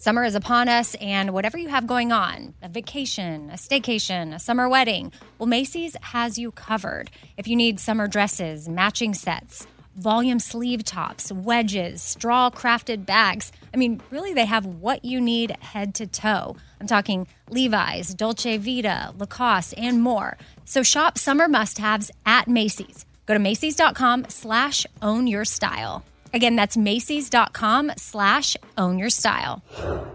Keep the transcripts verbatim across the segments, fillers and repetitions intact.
Summer is upon us, and whatever you have going on, a vacation, a staycation, a summer wedding, well, Macy's has you covered. If you need summer dresses, matching sets, volume sleeve tops, wedges, straw-crafted bags, I mean, really, they have what you need head to toe. I'm talking Levi's, Dolce Vita, Lacoste, and more. So shop summer must-haves at Macy's. Go to Macy's.com slash own your style. Again, that's Macy's.com slash own your style.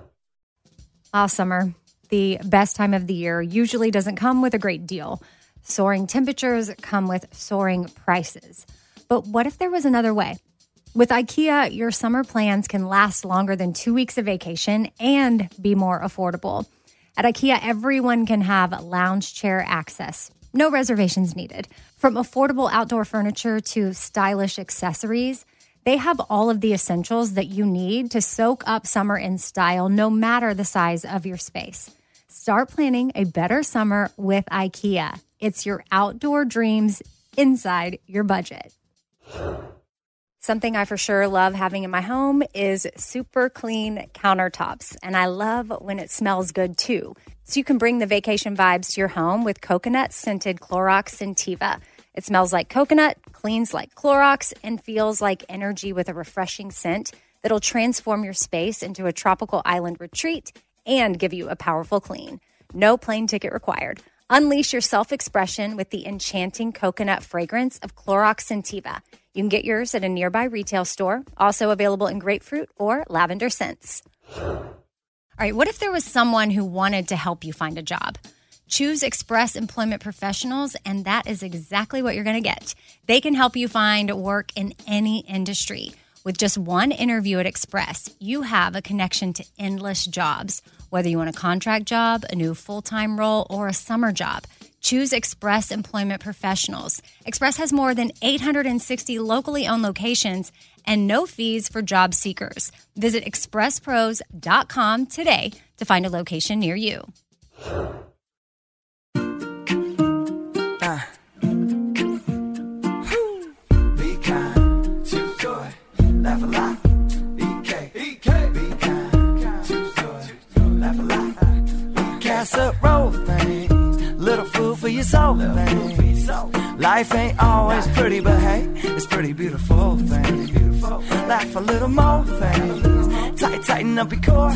Ah, summer, the best time of the year, usually doesn't come with a great deal. Soaring temperatures come with soaring prices. But what if there was another way? With IKEA, your summer plans can last longer than two weeks of vacation and be more affordable. At IKEA, everyone can have lounge chair access. No reservations needed. From affordable outdoor furniture to stylish accessories, they have all of the essentials that you need to soak up summer in style, no matter the size of your space. Start planning a better summer with IKEA. It's your outdoor dreams inside your budget. Something I for sure love having in my home is super clean countertops, and I love when it smells good too. So you can bring the vacation vibes to your home with coconut-scented Clorox Scentiva. It smells like coconut, cleans like Clorox, and feels like energy with a refreshing scent that'll transform your space into a tropical island retreat and give you a powerful clean. No plane ticket required. Unleash your self-expression with the enchanting coconut fragrance of Clorox Scentiva. You can get yours at a nearby retail store, also available in grapefruit or lavender scents. All right, what if there was someone who wanted to help you find a job? Choose Express Employment Professionals, and that is exactly what you're going to get. They can help you find work in any industry. With just one interview at Express, you have a connection to endless jobs. Whether you want a contract job, a new full-time role, or a summer job, choose Express Employment Professionals. Express has more than eight hundred sixty locally owned locations and no fees for job seekers. Visit express pros dot com today to find a location near you. Uh. Be kind, choose joy, laugh a lot. E K, E K, be kind, choose joy, laugh a lot. Casserole thing, little food for your soul thing. Life ain't always pretty, but hey, it's pretty beautiful thing. Laugh a little more thing, tight, tighten up your core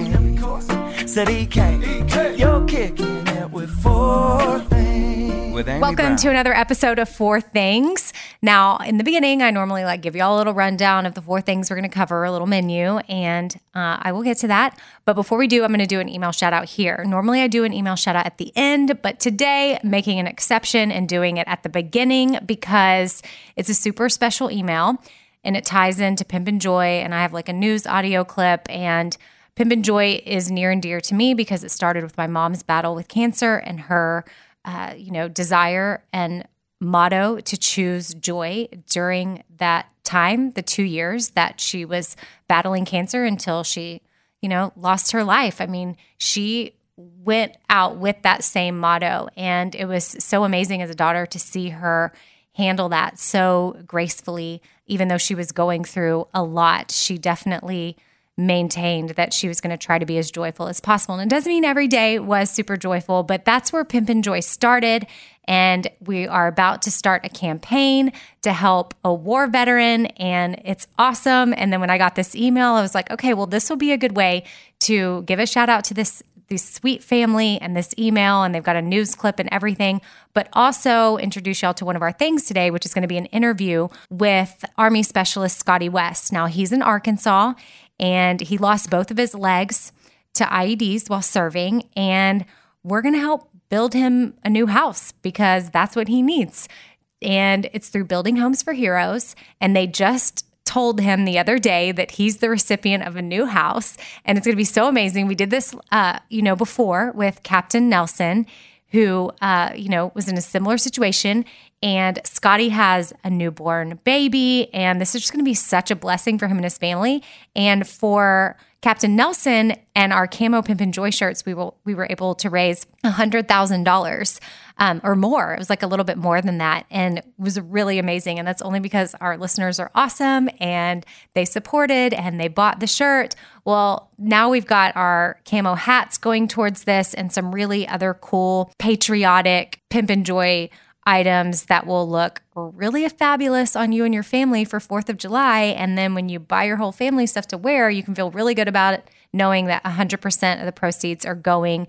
thing. Said E K, you're kicking it with four things. Welcome Brown. to another episode of Four Things. Now, in the beginning, I normally like give you all a little rundown of the four things we're going to cover, a little menu, and uh, I will get to that. But before we do, I'm going to do an email shout out here. Normally, I do an email shout out at the end, but today, making an exception and doing it at the beginning because it's a super special email and it ties into Pimpin' Joy, and I have like a news audio clip, and Pimpin' Joy is near and dear to me because it started with my mom's battle with cancer and her Uh, you know, desire and motto to choose joy during that time, the two years that she was battling cancer until she, you know, lost her life. I mean, she went out with that same motto, and it was so amazing as a daughter to see her handle that so gracefully. Even though she was going through a lot, she definitely maintained that she was going to try to be as joyful as possible. And it doesn't mean every day was super joyful, but that's where Pimpin' Joy started. And we are about to start a campaign to help a war veteran, and it's awesome. And then when I got this email, I was like, okay, well, this will be a good way to give a shout out to this this sweet family and this email, and they've got a news clip and everything, but also introduce y'all to one of our things today, which is going to be an interview with Army Specialist Scotty West. Now, he's in Arkansas, and he lost both of his legs to I E Ds while serving, and we're going to help build him a new house because that's what he needs. And it's through Building Homes for Heroes, and they just told him the other day that he's the recipient of a new house, and it's going to be so amazing. We did this, uh, you know, before with Captain Nelson, who, uh, you know, was in a similar situation, and Scotty has a newborn baby, and this is just going to be such a blessing for him and his family, and for, Captain Nelson and our Camo Pimpin' Joy shirts, we will we were able to raise one hundred thousand dollars um, or more. It was like a little bit more than that. And it was really amazing. And that's only because our listeners are awesome and they supported and they bought the shirt. Well, now we've got our camo hats going towards this and some really other cool patriotic Pimpin' Joy items that will look really fabulous on you and your family for fourth of July. And then when you buy your whole family stuff to wear, you can feel really good about it, knowing that one hundred percent of the proceeds are going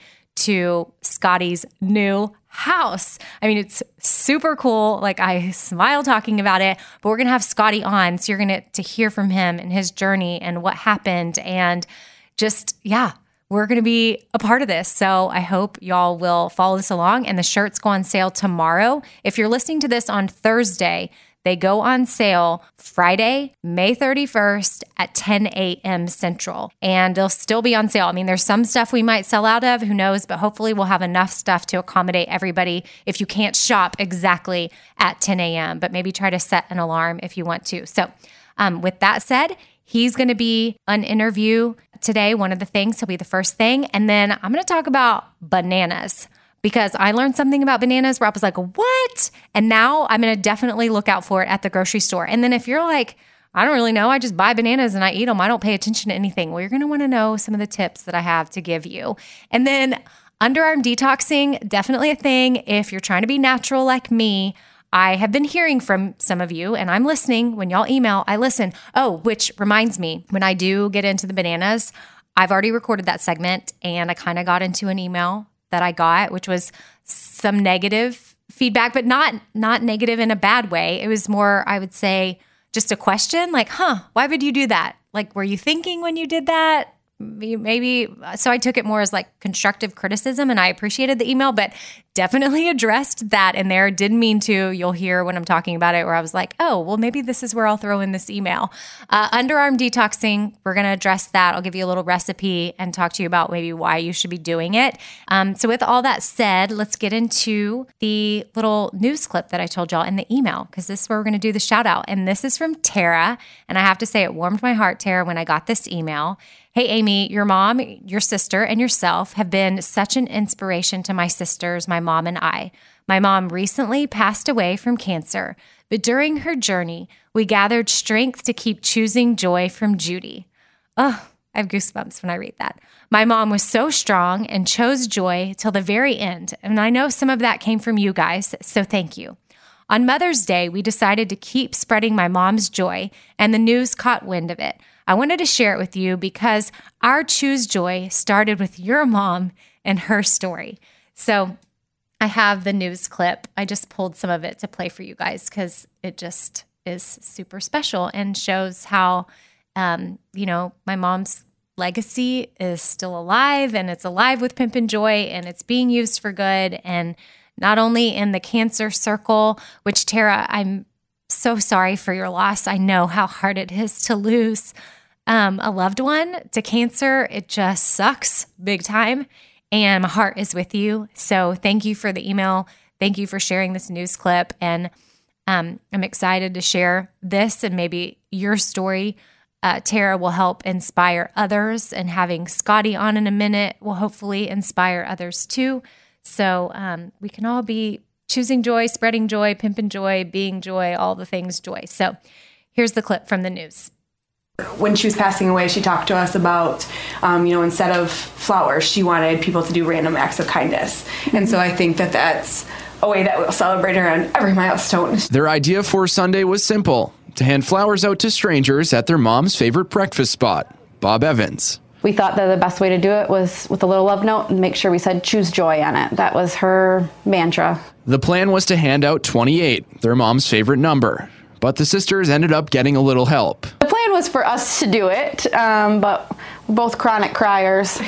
to Scotty's new house. I mean, it's super cool. Like, I smile talking about it, but we're going to have Scotty on. So you're going to, to hear from him and his journey and what happened. And just, yeah, we're going to be a part of this. So I hope y'all will follow this along. And the shirts go on sale tomorrow. If you're listening to this on Thursday, they go on sale Friday, May thirty-first at ten a.m. Central. And they'll still be on sale. I mean, there's some stuff we might sell out of, who knows, but hopefully we'll have enough stuff to accommodate everybody if you can't shop exactly at ten a.m., but maybe try to set an alarm if you want to. So um, with that said, he's going to be an interview today. One of the things, he'll be the first thing. And then I'm going to talk about bananas, because I learned something about bananas where I was like, what? And now I'm going to definitely look out for it at the grocery store. And then if you're like, I don't really know, I just buy bananas and I eat them, I don't pay attention to anything, well, you're going to want to know some of the tips that I have to give you. And then underarm detoxing, definitely a thing. If you're trying to be natural like me, I have been hearing from some of you, and I'm listening. When y'all email, I listen. Oh, which reminds me, when I do get into the bananas, I've already recorded that segment, and I kind of got into an email that I got, which was some negative feedback, but not not negative in a bad way. It was more, I would say, just a question like, huh, why would you do that? Like, were you thinking when you did that? Maybe. So I took it more as like constructive criticism, and I appreciated the email, but definitely addressed that in there. Didn't mean to. You'll hear when I'm talking about it where I was like, oh, well, maybe this is where I'll throw in this email. Uh, underarm detoxing, we're going to address that. I'll give you a little recipe and talk to you about maybe why you should be doing it. Um, so with all that said, let's get into the little news clip that I told y'all in the email, because this is where we're going to do the shout out. And this is from Tara. And I have to say, it warmed my heart, Tara, when I got this email. Hey, Amy, your mom, your sister, and yourself have been such an inspiration to my sisters, my mom, and I. My mom recently passed away from cancer, but during her journey, we gathered strength to keep choosing joy from Judy. Oh, I have goosebumps when I read that. My mom was so strong and chose joy till the very end, and I know some of that came from you guys, so thank you. On Mother's Day, we decided to keep spreading my mom's joy, and the news caught wind of it. I wanted to share it with you because our Choose Joy started with your mom and her story. So I have the news clip. I just pulled some of it to play for you guys because it just is super special and shows how, um, you know, my mom's legacy is still alive, and it's alive with Pimpin' Joy, and it's being used for good. And not only in the cancer circle, which Tara, I'm so sorry for your loss. I know how hard it is to lose Um, a loved one to cancer. It just sucks big time. And my heart is with you. So thank you for the email. Thank you for sharing this news clip. And um, I'm excited to share this, and maybe your story, uh, Tara, will help inspire others. And having Scotty on in a minute will hopefully inspire others too. So um, we can all be choosing joy, spreading joy, pimping joy, being joy, all the things joy. So here's the clip from the news. When she was passing away, she talked to us about, um, you know, instead of flowers, she wanted people to do random acts of kindness. And so I think that that's a way that we'll celebrate her on every milestone. Their idea for Sunday was simple: to hand flowers out to strangers at their mom's favorite breakfast spot, Bob Evans. We thought that the best way to do it was with a little love note and make sure we said choose joy on it. That was her mantra. The plan was to hand out twenty-eight, their mom's favorite number. But the sisters ended up getting a little help. The plan was for us to do it, um, but we're both chronic criers.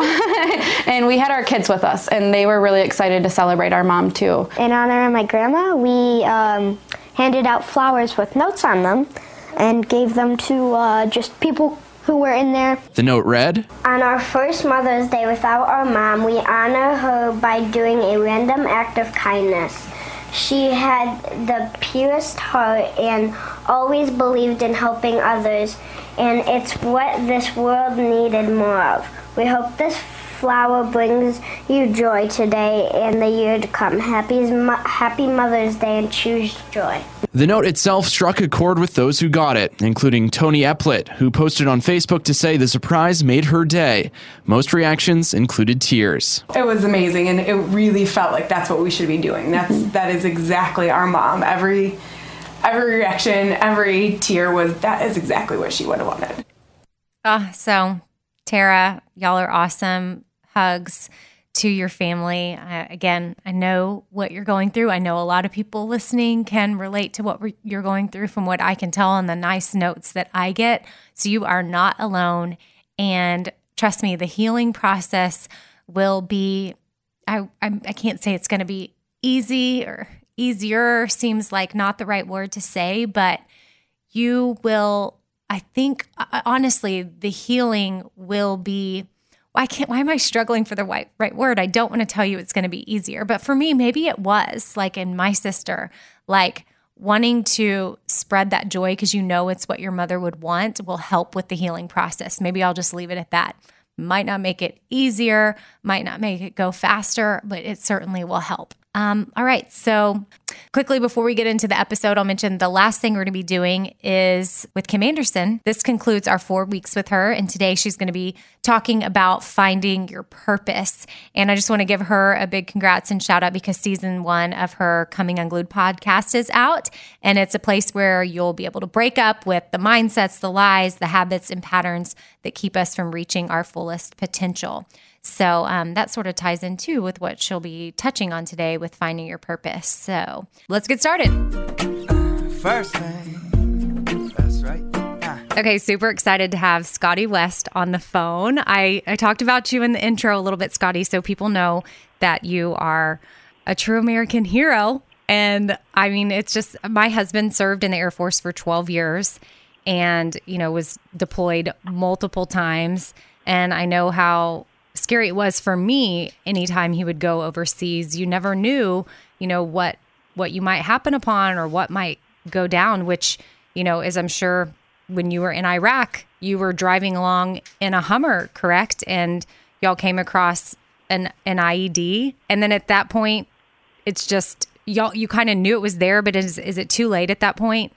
And we had our kids with us, and they were really excited to celebrate our mom, too. In honor of my grandma, we um, handed out flowers with notes on them and gave them to uh, just people who were in there. The note read, "On our first Mother's Day without our mom, we honor her by doing a random act of kindness. She had the purest heart and always believed in helping others, and it's what this world needed more of. We hope this flower brings you joy today and the year to come. Happy, Happy Mother's Day, and choose joy. The note itself struck a chord with those who got it, including Tony Epplett, who posted on Facebook to say the surprise made her day. Most reactions included tears. It was amazing, and it really felt like that's what we should be doing. That's mm-hmm. that is exactly our mom. Every every reaction, every tear was that is exactly what she would have wanted. Oh, so Tara, y'all are awesome. Hugs to your family. Uh, again, I know what you're going through. I know a lot of people listening can relate to what you're going through from what I can tell on the nice notes that I get. So you are not alone. And trust me, the healing process will be, I, I, I can't say it's going to be easy or easier, seems like not the right word to say, but you will, I think, honestly, the healing will be I can't, why am I struggling for the right, right word? I don't want to tell you it's going to be easier. But for me, maybe it was, like in my sister, like wanting to spread that joy because you know it's what your mother would want will help with the healing process. Maybe I'll just leave it at that. Might not make it easier, might not make it go faster, but it certainly will help. Um, all right, so quickly before we get into the episode, I'll mention the last thing we're going to be doing is with Kim Anderson. This concludes our four weeks with her, and today she's going to be talking about finding your purpose. And I just want to give her a big congrats and shout out because season one of her Coming Unglued podcast is out, and it's a place where you'll be able to break up with the mindsets, the lies, the habits, and patterns that keep us from reaching our fullest potential. So um, that sort of ties in too with what she'll be touching on today with finding your purpose. So let's get started. First thing, that's right. Okay, super excited to have Scotty West on the phone. I, I talked about you in the intro a little bit, Scotty, so people know that you are a true American hero. And I mean, it's just, my husband served in the Air Force for twelve years and, you know, was deployed multiple times. And I know how scary it was for me anytime he would go overseas. You never knew, you know, what what you might happen upon or what might go down, which, you know, as I'm sure when you were in Iraq, you were driving along in a Hummer, correct? And y'all came across an an I E D. And then at that point, it's just, y'all, you kind of knew it was there, but is is it too late at that point?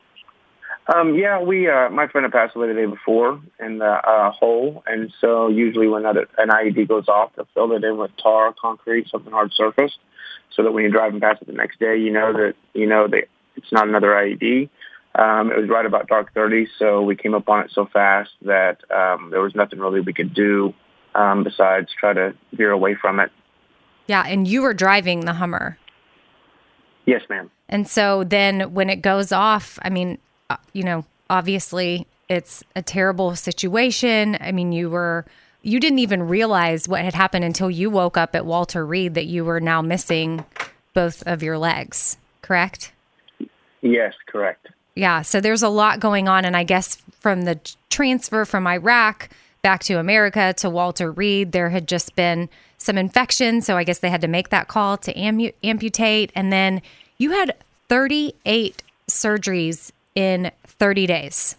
Um, yeah, we, uh, my friend had passed away the day before in the uh, hole, and so usually when that, an I E D goes off, they'll fill it in with tar, concrete, something hard surface, so that when you're driving past it the next day, you know that you know that it's not another I E D. Um, it was right about dark thirty, so we came up on it so fast that um, there was nothing really we could do um, besides try to veer away from it. Yeah, and you were driving the Hummer. Yes, ma'am. And so then when it goes off, I mean, you know, obviously it's a terrible situation. I mean, you were, you didn't even realize what had happened until you woke up at Walter Reed that you were now missing both of your legs, correct? Yes, correct. Yeah. So there's a lot going on. And I guess from the transfer from Iraq back to America to Walter Reed, there had just been some infection. So I guess they had to make that call to ammu- amputate. And then you had thirty-eight surgeries in thirty days.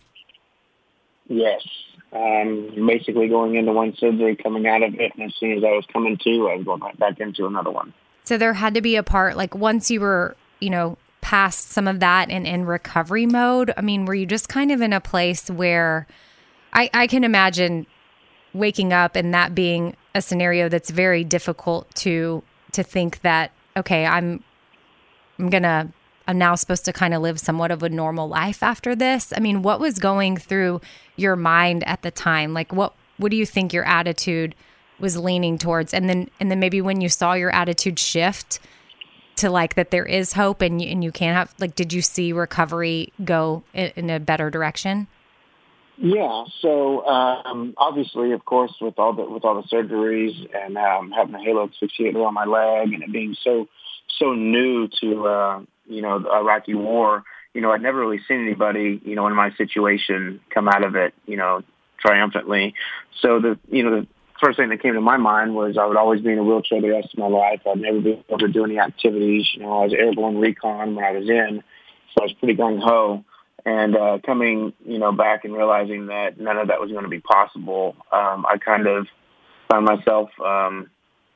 Yes. Um, basically going into one surgery, coming out of it, and as soon as I was coming to, I was going right back into another one. So there had to be a part, like once you were, you know, past some of that and in recovery mode, I mean, were you just kind of in a place where I, I can imagine waking up and that being a scenario that's very difficult to to think that, okay, I'm I'm going to I'm now supposed to kind of live somewhat of a normal life after this. I mean, what was going through your mind at the time? Like, what, what do you think your attitude was leaning towards? And then, and then maybe when you saw your attitude shift to like that there is hope and you, and you can have, like, did you see recovery go in, in a better direction? Yeah. So, um, obviously, of course, with all the, with all the surgeries and, um, having a halo asphyxiator on my leg and it being so, so new to, uh, you know, the Iraqi war, you know, I'd never really seen anybody, you know, in my situation come out of it, you know, triumphantly. So the, you know, the, first thing that came to my mind was I would always be in a wheelchair the rest of my life. I'd never be able to do any activities. You know, I was airborne recon when I was in, so I was pretty gung-ho. And uh, coming, you know, back and realizing that none of that was going to be possible, um, I kind of found myself um,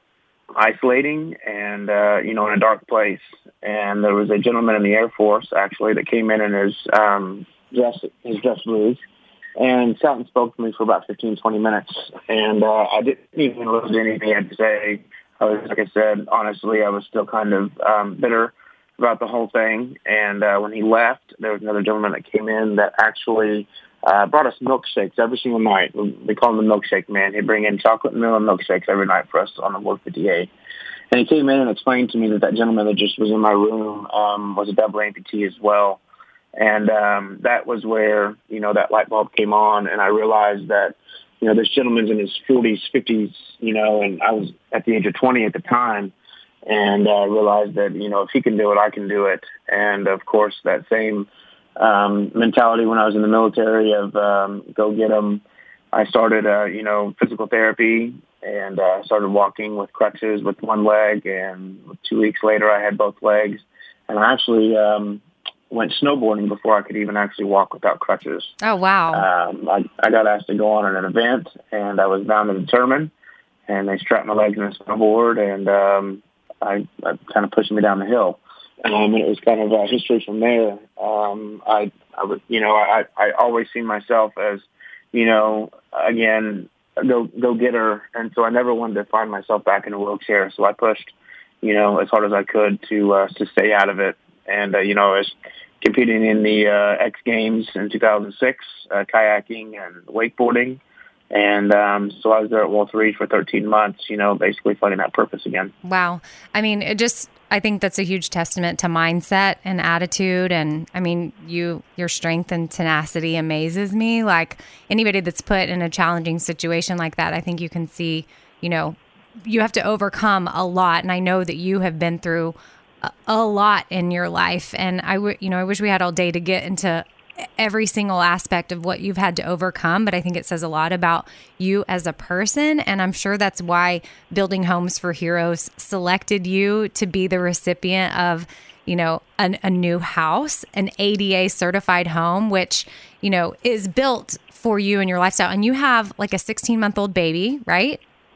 isolating and, uh, you know, in a dark place. And there was a gentleman in the Air Force, actually, that came in in his um, dress, his dress blues, and sat and spoke to me for about fifteen, twenty minutes. And uh, I didn't even listen to anything he had to say. I was, like I said, honestly, I was still kind of um, bitter about the whole thing. And uh, when he left, there was another gentleman that came in that actually uh, brought us milkshakes every single night. We call him the milkshake man. He'd bring in chocolate and vanilla milkshakes every night for us on the Ward fifty-eight. And he came in and explained to me that that gentleman that just was in my room um, was a double amputee as well. And um, that was where, you know, that light bulb came on, and I realized that, you know, this gentleman's in his forties, fifties, you know, and I was at the age of twenty at the time, and I uh, realized that, you know, if he can do it, I can do it. And, of course, that same um, mentality when I was in the military of um, go get 'em. I started, uh, you know, physical therapy, and uh, started walking with crutches with one leg, and two weeks later I had both legs. And I actually um, went snowboarding before I could even actually walk without crutches. Oh, wow. Um, I, I got asked to go on an event, and I was bound and determined, and they strapped my legs in a snowboard, and um, I, I kind of pushed me down the hill. Um, and it was kind of a history from there. Um, I, I was, you know, I, I always see myself as, you know, again, go go getter, and so I never wanted to find myself back in a wheelchair. So I pushed, you know, as hard as I could to uh, to stay out of it. And uh, you know, I was competing in the uh, X Games in two thousand six, uh, kayaking and wakeboarding, and um, so I was there at Wall three for thirteen months. You know, basically finding that purpose again. Wow. I mean, it just, I think that's a huge testament to mindset and attitude. And I mean, you, your strength and tenacity amazes me. Like anybody that's put in a challenging situation like that, I think you can see, you know, you have to overcome a lot. And I know that you have been through a, a lot in your life. And I would, you know, I wish we had all day to get into every single aspect of what you've had to overcome, but I think it says a lot about you as a person. And I'm sure that's why Building Homes for Heroes selected you to be the recipient of, you know, an, a new house, an A D A certified home, which, you know, is built for you and your lifestyle. And you have like a sixteen month old baby, right?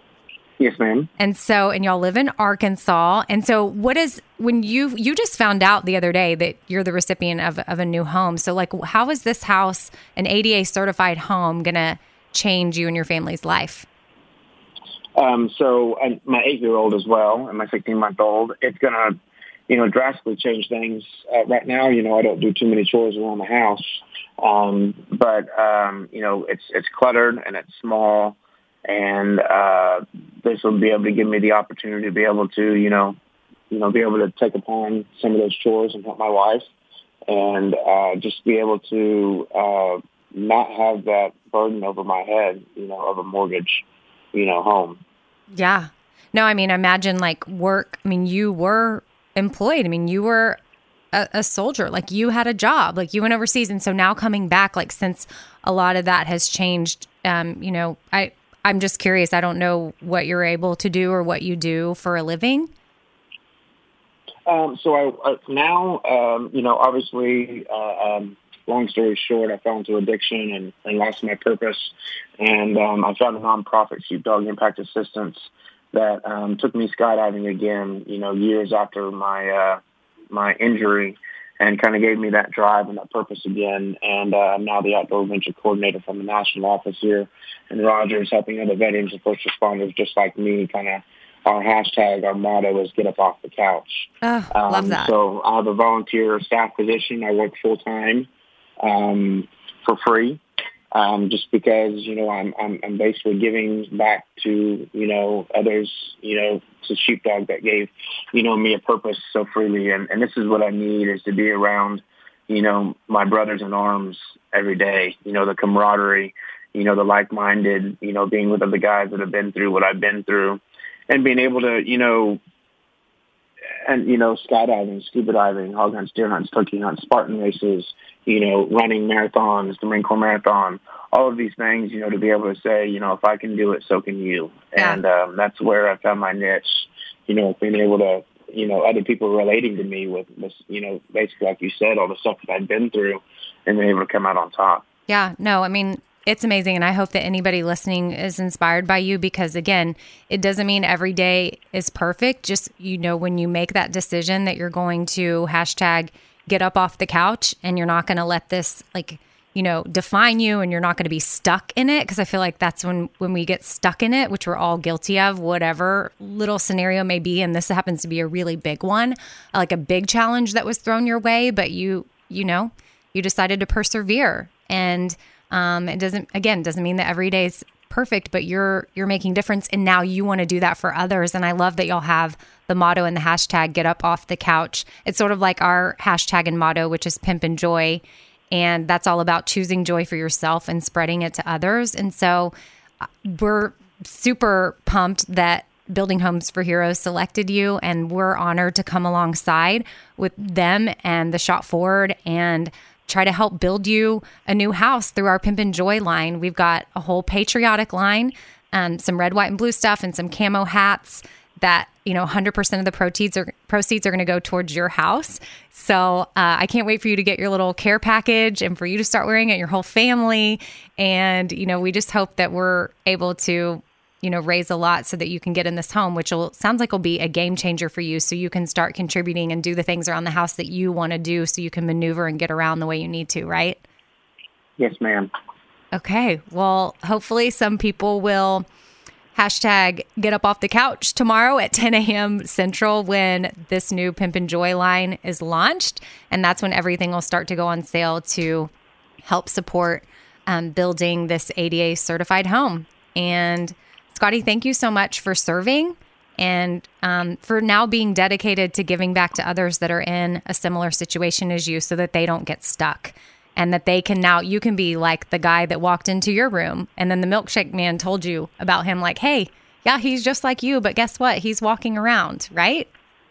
Yes, ma'am. And so, and y'all live in Arkansas. And so what is, when you, you just found out the other day that you're the recipient of, of a new home. So like, how is this house, an A D A certified home, going to change you and your family's life? Um, so I, my eight-year-old as well, and my sixteen-month-old, it's going to, you know, drastically change things. Uh, right now, you know, I don't do too many chores around the house. Um, but, um, you know, it's, it's cluttered and it's small. And uh, this will be able to give me the opportunity to be able to, you know, you know, be able to take upon some of those chores and help my wife, and uh, just be able to uh, not have that burden over my head, you know, of a mortgage, you know, home. Yeah. No, I mean, imagine like work. I mean, you were employed. I mean, you were a, a soldier. Like you had a job. Like you went overseas, and so now coming back, like since a lot of that has changed, um, you know, I. I'm just curious. I don't know what you're able to do or what you do for a living. Um, so I, uh, now, um, you know, obviously, uh, um, long story short, I fell into addiction and, and lost my purpose. And um, I found a nonprofit, Sheepdog Impact Assistance, that um, took me skydiving again, you know, years after my uh, my injury, and kind of gave me that drive and that purpose again. And uh, I'm now the outdoor adventure coordinator from the national office here in Rogers, helping other veterans and first responders just like me. Kind of our hashtag, our motto is get up off the couch. Oh, um, love that. So I have a volunteer staff position. I work full time um, for free. Um, just because, you know, I'm, I'm, I'm basically giving back to, you know, others, you know, to Sheepdog that gave, you know, me a purpose so freely. And, and this is what I need, is to be around, you know, my brothers in arms every day, you know, the camaraderie, you know, the like-minded, you know, being with other guys that have been through what I've been through, and being able to, you know, and, you know, skydiving, scuba diving, hog hunts, deer hunts, turkey hunts, Spartan races, you know, running marathons, the Marine Corps Marathon, all of these things, you know, to be able to say, you know, if I can do it, so can you. Yeah. And um, that's where I found my niche, you know, being able to, you know, other people relating to me with this, you know, basically, like you said, all the stuff that I've been through and being able to come out on top. Yeah, no, I mean, it's amazing. And I hope that anybody listening is inspired by you because, again, it doesn't mean every day is perfect. Just, you know, when you make that decision that you're going to hashtag get up off the couch and you're not going to let this, like, you know, define you and you're not going to be stuck in it. Because I feel like that's when, when we get stuck in it, which we're all guilty of, whatever little scenario may be. And this happens to be a really big one, like a big challenge that was thrown your way. But you, you know, you decided to persevere. And um, it doesn't, again, doesn't mean that every day is perfect, but you're you're making difference. And now you want to do that for others. And I love that y'all have the motto and the hashtag get up off the couch. It's sort of like our hashtag and motto, which is pimp and joy. And that's all about choosing joy for yourself and spreading it to others. And so we're super pumped that Building Homes for Heroes selected you, and we're honored to come alongside with them and the Shot Forward and try to help build you a new house through our Pimp and Joy line. We've got a whole patriotic line, um, some red, white, and blue stuff, and some camo hats that, you know, one hundred percent of the proceeds are, proceeds are going to go towards your house. So uh, I can't wait for you to get your little care package and for you to start wearing it, your whole family. And, you know, we just hope that we're able to, you know, raise a lot so that you can get in this home, which will sounds like will be a game changer for you. So you can start contributing and do the things around the house that you want to do so you can maneuver and get around the way you need to, right? Yes, ma'am. Okay. Well, hopefully some people will hashtag get up off the couch tomorrow at ten a.m. Central when this new Pimp and Joy line is launched. And that's when everything will start to go on sale to help support um, building this A D A certified home. And Scotty, thank you so much for serving and um, for now being dedicated to giving back to others that are in a similar situation as you so that they don't get stuck and that they can now, you can be like the guy that walked into your room and then the milkshake man told you about him like, hey, yeah, he's just like you, but guess what? He's walking around, right?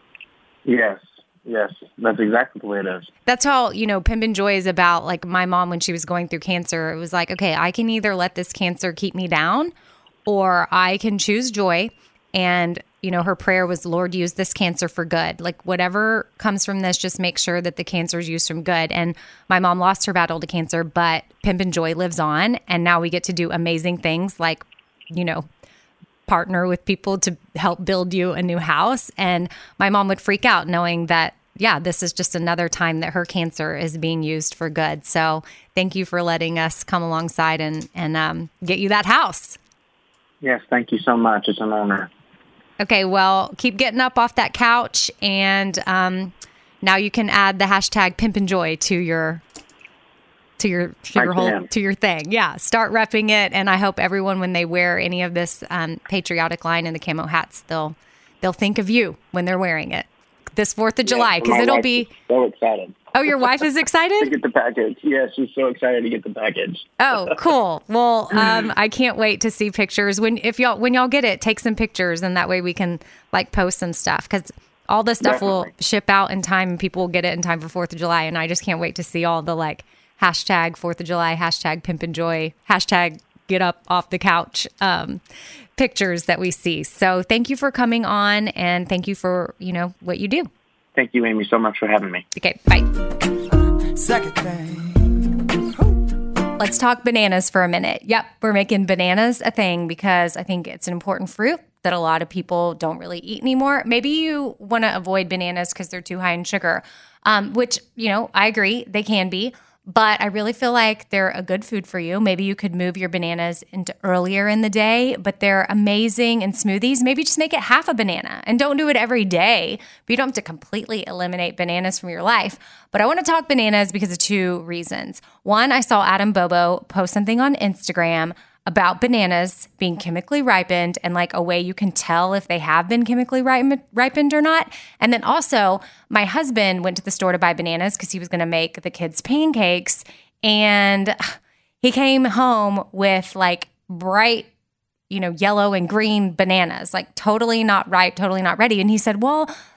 Yes. Yes, that's exactly the way it is. That's how, you know, Pimp and Joy is about. Like my mom, when she was going through cancer, it was like, okay, I can either let this cancer keep me down or I can choose joy. And, you know, her prayer was, Lord, use this cancer for good. Like whatever comes from this, just make sure that the cancer is used from good. And my mom lost her battle to cancer, but Pimp and Joy lives on. And now we get to do amazing things like, you know, partner with people to help build you a new house. And my mom would freak out knowing that, yeah, this is just another time that her cancer is being used for good. So thank you for letting us come alongside and, and um, get you that house. Yes, thank you so much. It's an honor. Okay, well, keep getting up off that couch. And um, now you can add the hashtag Pimp and Joy to your to your to your whole to your thing. Yeah, start repping it. And I hope everyone, when they wear any of this um, patriotic line and the camo hats, they'll they'll think of you when they're wearing it this fourth of July, because yeah, it'll be so excited. Oh, your wife is excited to get the package. Yes, she's so excited to get the package. Oh, cool. Well, um, I can't wait to see pictures. When if y'all when y'all get it, take some pictures, and that way we can like post some stuff, because all this stuff Definitely. will ship out in time, and people will get it in time for Fourth of July. And I just can't wait to see all the like hashtag Fourth of July, hashtag Pimp and Joy, hashtag Get Up Off the Couch um, pictures that we see. So thank you for coming on, and thank you for you know what you do. Thank you, Amy, so much for having me. Okay, bye. Second thing. Let's talk bananas for a minute. Yep, we're making bananas a thing because I think it's an important fruit that a lot of people don't really eat anymore. Maybe you want to avoid bananas because they're too high in sugar, um, which, you know, I agree, they can be. But I really feel like they're a good food for you. Maybe you could move your bananas into earlier in the day, but they're amazing in smoothies. Maybe just make it half a banana and don't do it every day. But you don't have to completely eliminate bananas from your life. But I want to talk bananas because of two reasons. One, I saw Adam Bobo post something on Instagram about bananas being chemically ripened and like a way you can tell if they have been chemically ripened or not. And then also my husband went to the store to buy bananas because he was going to make the kids pancakes. And he came home with like bright, you know, yellow and green bananas, like totally not ripe, totally not ready. And he said, well,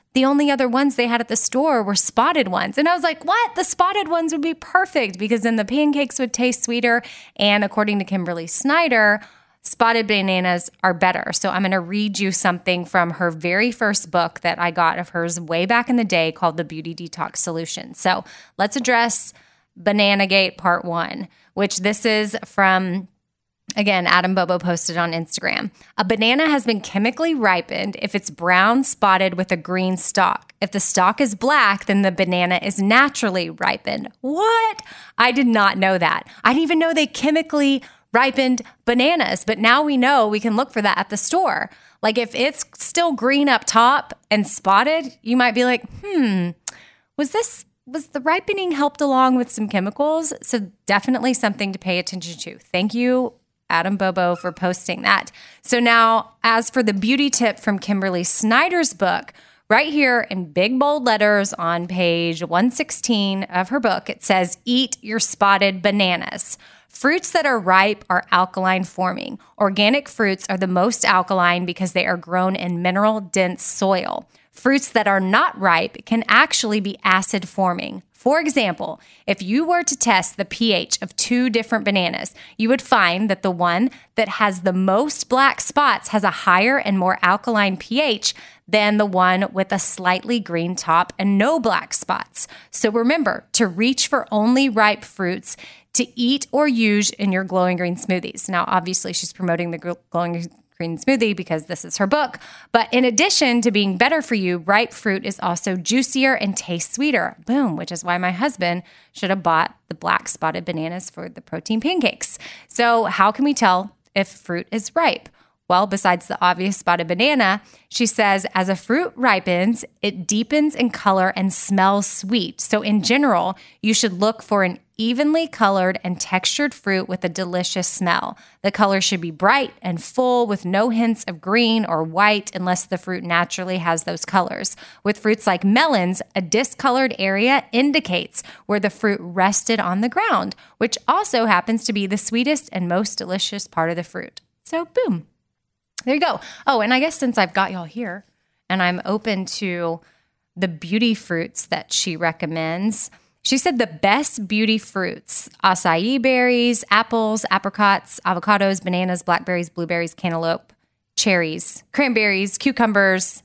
the only other ones they had at the store were spotted ones. And I was like, what? The spotted ones would be perfect because then the pancakes would taste sweeter. And according to Kimberly Snyder, spotted bananas are better. So I'm going to read you something from her very first book that I got of hers way back in the day called The Beauty Detox Solution. So let's address Bananagate Part One, which this is from, again, Adam Bobo posted on Instagram. A banana has been chemically ripened if it's brown spotted with a green stalk. If the stalk is black, then the banana is naturally ripened. What? I did not know that. I didn't even know they chemically ripened bananas, but now we know we can look for that at the store. Like if it's still green up top and spotted, you might be like, hmm, was this, was the ripening helped along with some chemicals? So definitely something to pay attention to. Thank you, Adam Bobo, for posting that. So now as for the beauty tip from Kimberly Snyder's book, right here in big bold letters on page one sixteen of her book, it says, eat your spotted bananas. Fruits that are ripe are alkaline forming. Organic fruits are the most alkaline because they are grown in mineral-dense soil. Fruits that are not ripe can actually be acid forming. For example, if you were to test the pH of two different bananas, you would find that the one that has the most black spots has a higher and more alkaline pH than the one with a slightly green top and no black spots. So remember to reach for only ripe fruits to eat or use in your glowing green smoothies. Now, obviously, she's promoting the glowing green smoothie because this is her book. But in addition to being better for you, ripe fruit is also juicier and tastes sweeter. Boom, which is why my husband should have bought the black spotted bananas for the protein pancakes. So how can we tell if fruit is ripe? Well, besides the obvious spotted banana, she says, as a fruit ripens, it deepens in color and smells sweet. So in general, you should look for an evenly colored and textured fruit with a delicious smell. The color should be bright and full with no hints of green or white unless the fruit naturally has those colors. With fruits like melons, a discolored area indicates where the fruit rested on the ground, which also happens to be the sweetest and most delicious part of the fruit. So boom. There you go. Oh, and I guess since I've got y'all here and I'm open to the beauty fruits that she recommends, she said the best beauty fruits, acai berries, apples, apricots, avocados, bananas, blackberries, blueberries, cantaloupe, cherries, cranberries, cucumbers,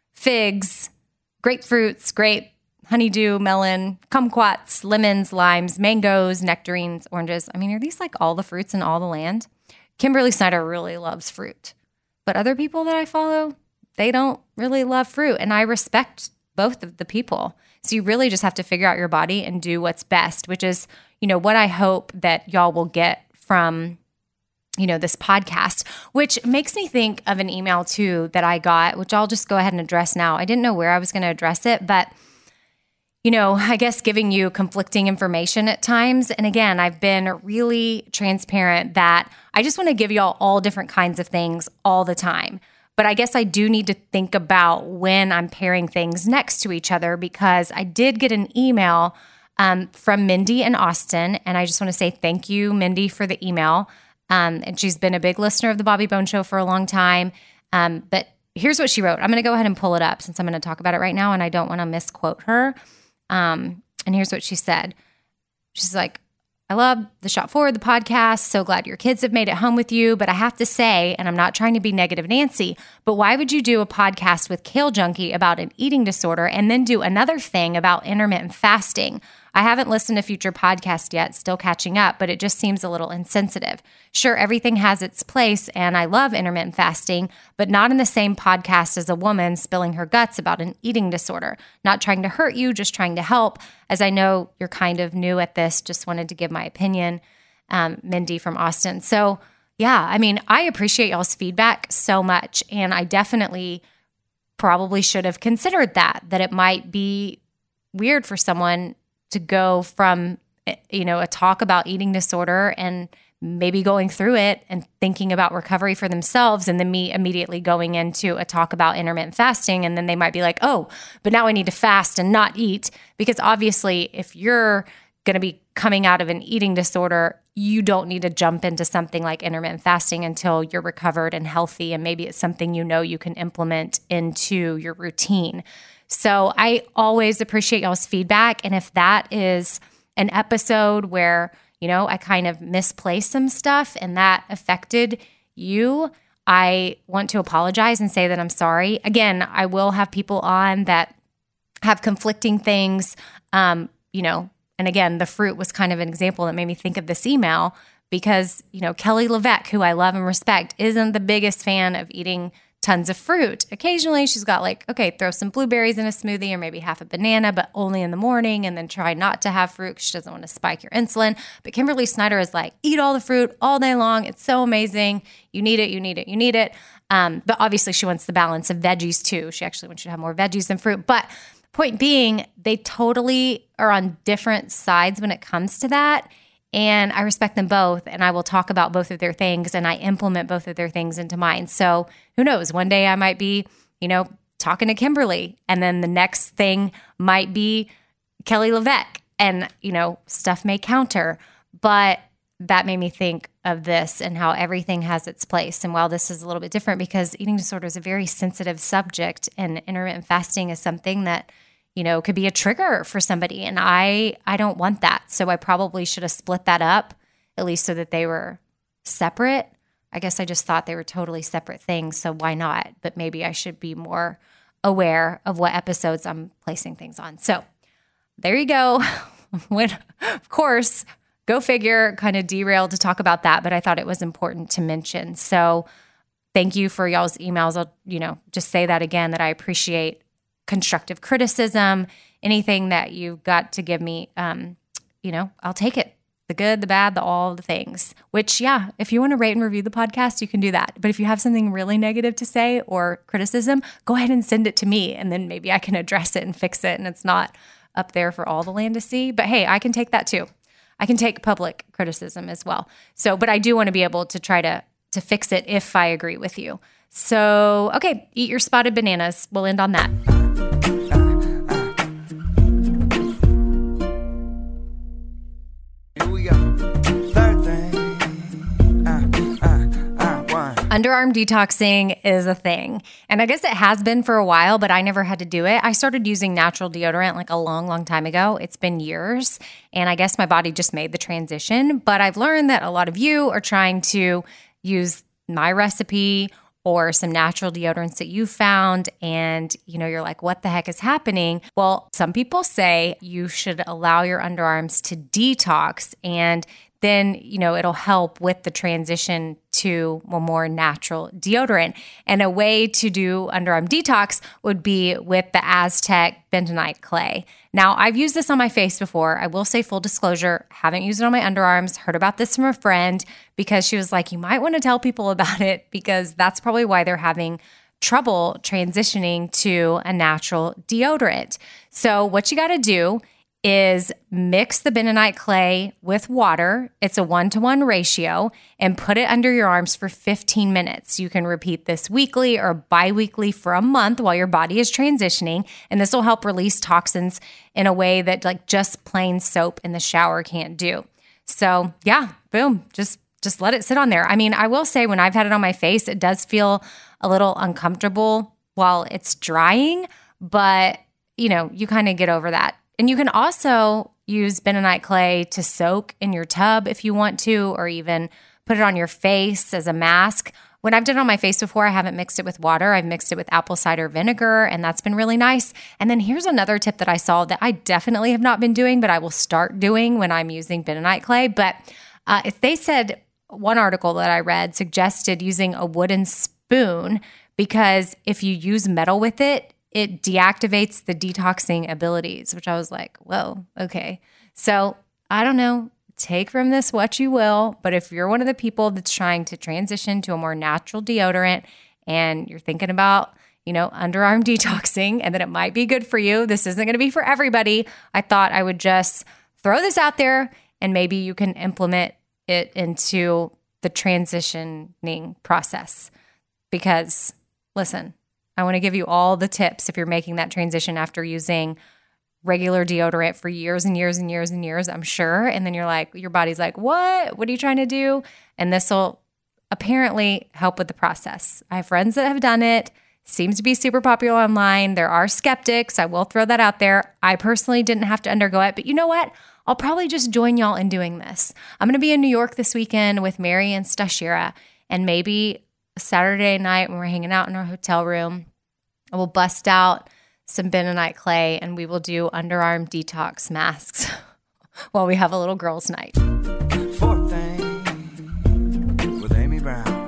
figs, grapefruits, grape, honeydew, melon, kumquats, lemons, limes, mangoes, nectarines, oranges. I mean, are these like all the fruits in all the land? Kimberly Snyder really loves fruit. But other people that I follow, they don't really love fruit. And I respect both of the people. So you really just have to figure out your body and do what's best, which is, you know, what I hope that y'all will get from, you know, this podcast, which makes me think of an email too that I got, which I'll just go ahead and address now. I didn't know where I was going to address it, but you know, I guess giving you conflicting information at times. And again, I've been really transparent that I just want to give y'all all different kinds of things all the time. But I guess I do need to think about when I'm pairing things next to each other because I did get an email um, from Mindy in Austin. And I just want to say thank you, Mindy, for the email. Um, and she's been a big listener of the Bobby Bone Show for a long time. Um, but here's what she wrote. I'm going to go ahead and pull it up since I'm going to talk about it right now and I don't want to misquote her. Um, and here's what she said. She's like, I love the Shop Forward, the podcast. So glad your kids have made it home with you. But I have to say, and I'm not trying to be negative Nancy, but why would you do a podcast with Kale Junkie about an eating disorder and then do another thing about intermittent fasting? I haven't listened to future podcasts yet, still catching up, but it just seems a little insensitive. Sure, everything has its place, and I love intermittent fasting, but not in the same podcast as a woman spilling her guts about an eating disorder. Not trying to hurt you, just trying to help. As I know you're kind of new at this, just wanted to give my opinion. Um, Mindy from Austin. So yeah, I mean, I appreciate y'all's feedback so much, and I definitely probably should have considered that, that it might be weird for someone to go from, you know, a talk about eating disorder and maybe going through it and thinking about recovery for themselves and then me immediately going into a talk about intermittent fasting. And then they might be like, oh, but now I need to fast and not eat. Because obviously if you're going to be coming out of an eating disorder, you don't need to jump into something like intermittent fasting until you're recovered and healthy. And maybe it's something you know you can implement into your routine. So I always appreciate y'all's feedback. And if that is an episode where, you know, I kind of misplaced some stuff and that affected you, I want to apologize and say that I'm sorry. Again, I will have people on that have conflicting things, um, you know, and again, the fruit was kind of an example that made me think of this email because, you know, Kelly LeVeque, who I love and respect, isn't the biggest fan of eating tons of fruit. Occasionally she's got like, okay, throw some blueberries in a smoothie or maybe half a banana, but only in the morning, and then try not to have fruit because she doesn't want to spike your insulin. But Kimberly Snyder is like, eat all the fruit all day long. It's so amazing. You need it, you need it, you need it. Um, but obviously she wants the balance of veggies too. She actually wants you to have more veggies than fruit. But point being, they totally are on different sides when it comes to that. And I respect them both, and I will talk about both of their things, and I implement both of their things into mine. So who knows? One day I might be, you know, talking to Kimberly, and then the next thing might be Kelly LeVeque, and, you know, stuff may counter. But that made me think of this and how everything has its place. And while this is a little bit different because eating disorder is a very sensitive subject, and intermittent fasting is something that, you know, could be a trigger for somebody. And I, I don't want that. So I probably should have split that up, at least so that they were separate. I guess I just thought they were totally separate things. So why not? But maybe I should be more aware of what episodes I'm placing things on. So there you go. When, of course, go figure, kind of derailed to talk about that. But I thought it was important to mention. So thank you for y'all's emails. I'll, you know, just say that again, that I appreciate constructive criticism, anything that you've got to give me, um, you know, I'll take it. The good, the bad, the all the things, which, yeah, if you want to rate and review the podcast, you can do that. But if you have something really negative to say or criticism, go ahead and send it to me. And then maybe I can address it and fix it. And it's not up there for all the land to see. But hey, I can take that too. I can take public criticism as well. So, but I do want to be able to try to, to fix it if I agree with you. So, okay, eat your spotted bananas. We'll end on that. Underarm detoxing is a thing. And I guess it has been for a while, but I never had to do it. I started using natural deodorant like a long, long time ago. It's been years. And I guess my body just made the transition. But I've learned that a lot of you are trying to use my recipe or some natural deodorants that you found. And, you know, you're like, what the heck is happening? Well, some people say you should allow your underarms to detox, and then, you know, it'll help with the transition to a more natural deodorant. And a way to do underarm detox would be with the Aztec bentonite clay. Now, I've used this on my face before. I will say, full disclosure, haven't used it on my underarms. Heard about this from a friend because she was like, you might want to tell people about it because that's probably why they're having trouble transitioning to a natural deodorant. So what you got to do is mix the bentonite clay with water. It's a one-to-one ratio, and put it under your arms for fifteen minutes. You can repeat this weekly or bi-weekly for a month while your body is transitioning, and this will help release toxins in a way that like just plain soap in the shower can't do. So yeah, boom, just just let it sit on there. I mean, I will say when I've had it on my face, it does feel a little uncomfortable while it's drying, but you know, you kind of get over that. And you can also use bentonite clay to soak in your tub if you want to, or even put it on your face as a mask. When I've done it on my face before, I haven't mixed it with water. I've mixed it with apple cider vinegar, and that's been really nice. And then here's another tip that I saw that I definitely have not been doing, but I will start doing when I'm using bentonite clay. But uh, if they said, one article that I read suggested using a wooden spoon, because if you use metal with it, it deactivates the detoxing abilities, which I was like, whoa, okay. So I don't know, take from this what you will, but if you're one of the people that's trying to transition to a more natural deodorant and you're thinking about, you know, underarm detoxing and that it might be good for you, this isn't going to be for everybody. I thought I would just throw this out there and maybe you can implement it into the transitioning process. Because listen, I want to give you all the tips if you're making that transition after using regular deodorant for years and years and years and years, I'm sure. And then you're like, your body's like, what? What are you trying to do? And this will apparently help with the process. I have friends that have done it, seems to be super popular online. There are skeptics. I will throw that out there. I personally didn't have to undergo it, but you know what? I'll probably just join y'all in doing this. I'm going to be in New York this weekend with Mary and Stashira, and maybe Saturday night when we're hanging out in our hotel room, I will bust out some bentonite clay and we will do underarm detox masks while we have a little girls' night. Fourth thing with Amy Brown.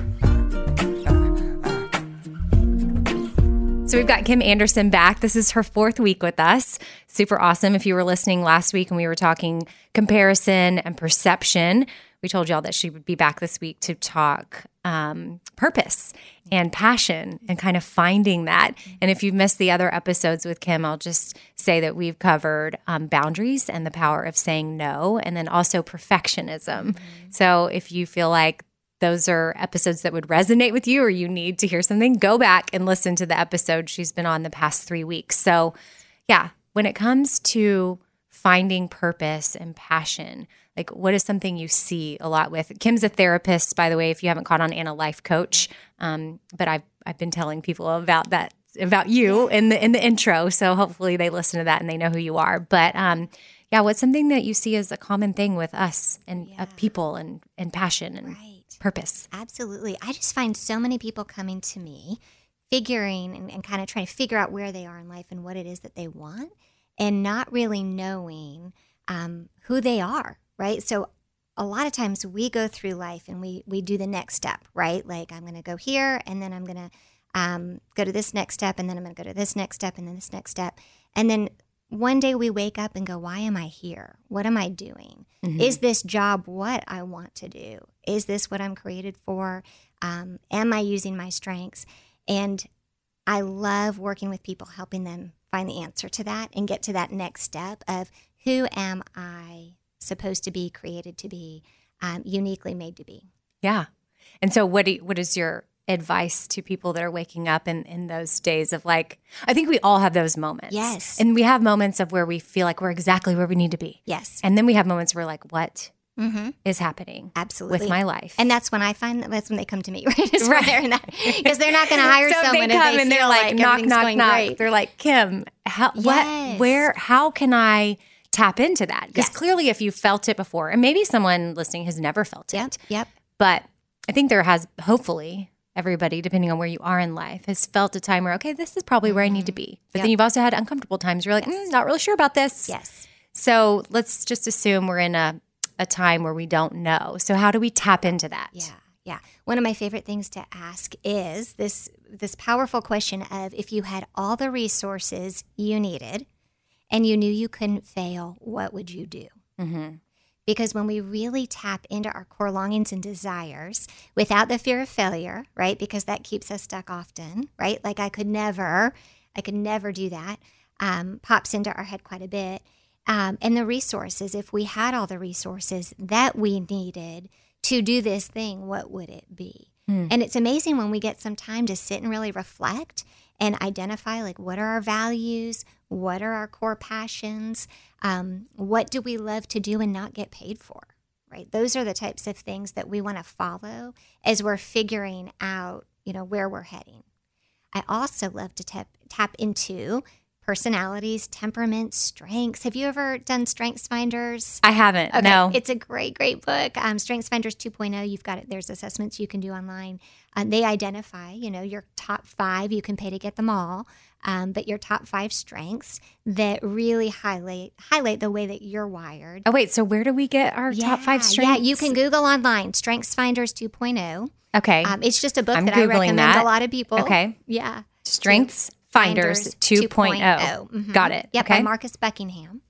So we've got Kim Anderson back. This is her fourth week with us. Super awesome. If you were listening last week and we were talking comparison and perception, we told y'all that she would be back this week to talk um, purpose and passion and kind of finding that. And if you've missed the other episodes with Kim, I'll just say that we've covered um, boundaries and the power of saying no, and then also perfectionism. Mm-hmm. So if you feel like those are episodes that would resonate with you or you need to hear something, go back and listen to the episode she's been on the past three weeks. So yeah, when it comes to finding purpose and passion, like what is something you see a lot with? Kim's a therapist, by the way, if you haven't caught on, and a life coach. Um, but I've I've been telling people about that, about you in the in the intro. So hopefully they listen to that and they know who you are. But um, yeah, what's something that you see as a common thing with us and Yeah. uh, people and, and passion and Right. purpose? Absolutely. I just find so many people coming to me, figuring and, and kind of trying to figure out where they are in life and what it is that they want, and not really knowing um, who they are, right? So a lot of times we go through life and we we do the next step, right? Like I'm going to go here, and then I'm going to um, go to this next step, and then I'm going to go to this next step, and then this next step. And then one day we wake up and go, why am I here? What am I doing? Mm-hmm. Is this job what I want to do? Is this what I'm created for? Um, am I using my strengths? And I love working with people, helping them find the answer to that and get to that next step of who am I supposed to be, created to be, um, uniquely made to be. Yeah. And so what do you, what is your advice to people that are waking up in, in those days of like, I think we all have those moments. Yes. And we have moments of where we feel like we're exactly where we need to be. Yes. And then we have moments where like, what Mm-hmm. is happening Absolutely. with my life? And that's when I find that that's when they come to me, right? Is Right. right. That because they're not going to hire so someone they come if they and feel they're like, knock, everything's knock, going knock. great. They're like, Kim, how, Yes. what, where, how can I tap into that? Because Yes. clearly if you felt it before, and maybe someone listening has never felt Yep. it, Yep. but I think there has, hopefully, everybody, depending on where you are in life, has felt a time where, okay, this is probably where I need to be. But Yep. then you've also had uncomfortable times. You're like, Yes. mm, not really sure about this. Yes. So let's just assume we're in a, a time where we don't know. So how do we tap into that? Yeah. Yeah. One of my favorite things to ask is this this powerful question of if you had all the resources you needed and you knew you couldn't fail, what would you do? Mm-hmm. Because when we really tap into our core longings and desires without the fear of failure, right? Because that keeps us stuck often, right? Like I could never, I could never do that. Um, pops into our head quite a bit. Um, and the resources, if we had all the resources that we needed to do this thing, what would it be? Mm. And it's amazing when we get some time to sit and really reflect and identify, like, what are our values? What are our core passions? Um, what do we love to do and not get paid for, right? Those are the types of things that we want to follow as we're figuring out, you know, where we're heading. I also love to tap, tap into personalities, temperaments, strengths. Have you ever done Strengths Finders? I haven't, Okay. no. It's a great, great book. Um, Strengths Finders two point oh. You've got it. There's assessments you can do online. Um, they identify, you know, your top five. You can pay to get them all, um, but your top five strengths that really highlight highlight the way that you're wired. Oh, wait. So where do we get our top five strengths? Yeah, you can Google online Strengths Finders two point oh. Okay. Um, it's just a book I'm that I Googling recommend that. a lot of people. Okay. Yeah. Strengths Finders two point oh. Mhm. Got it. Yep, Okay. by Marcus Buckingham.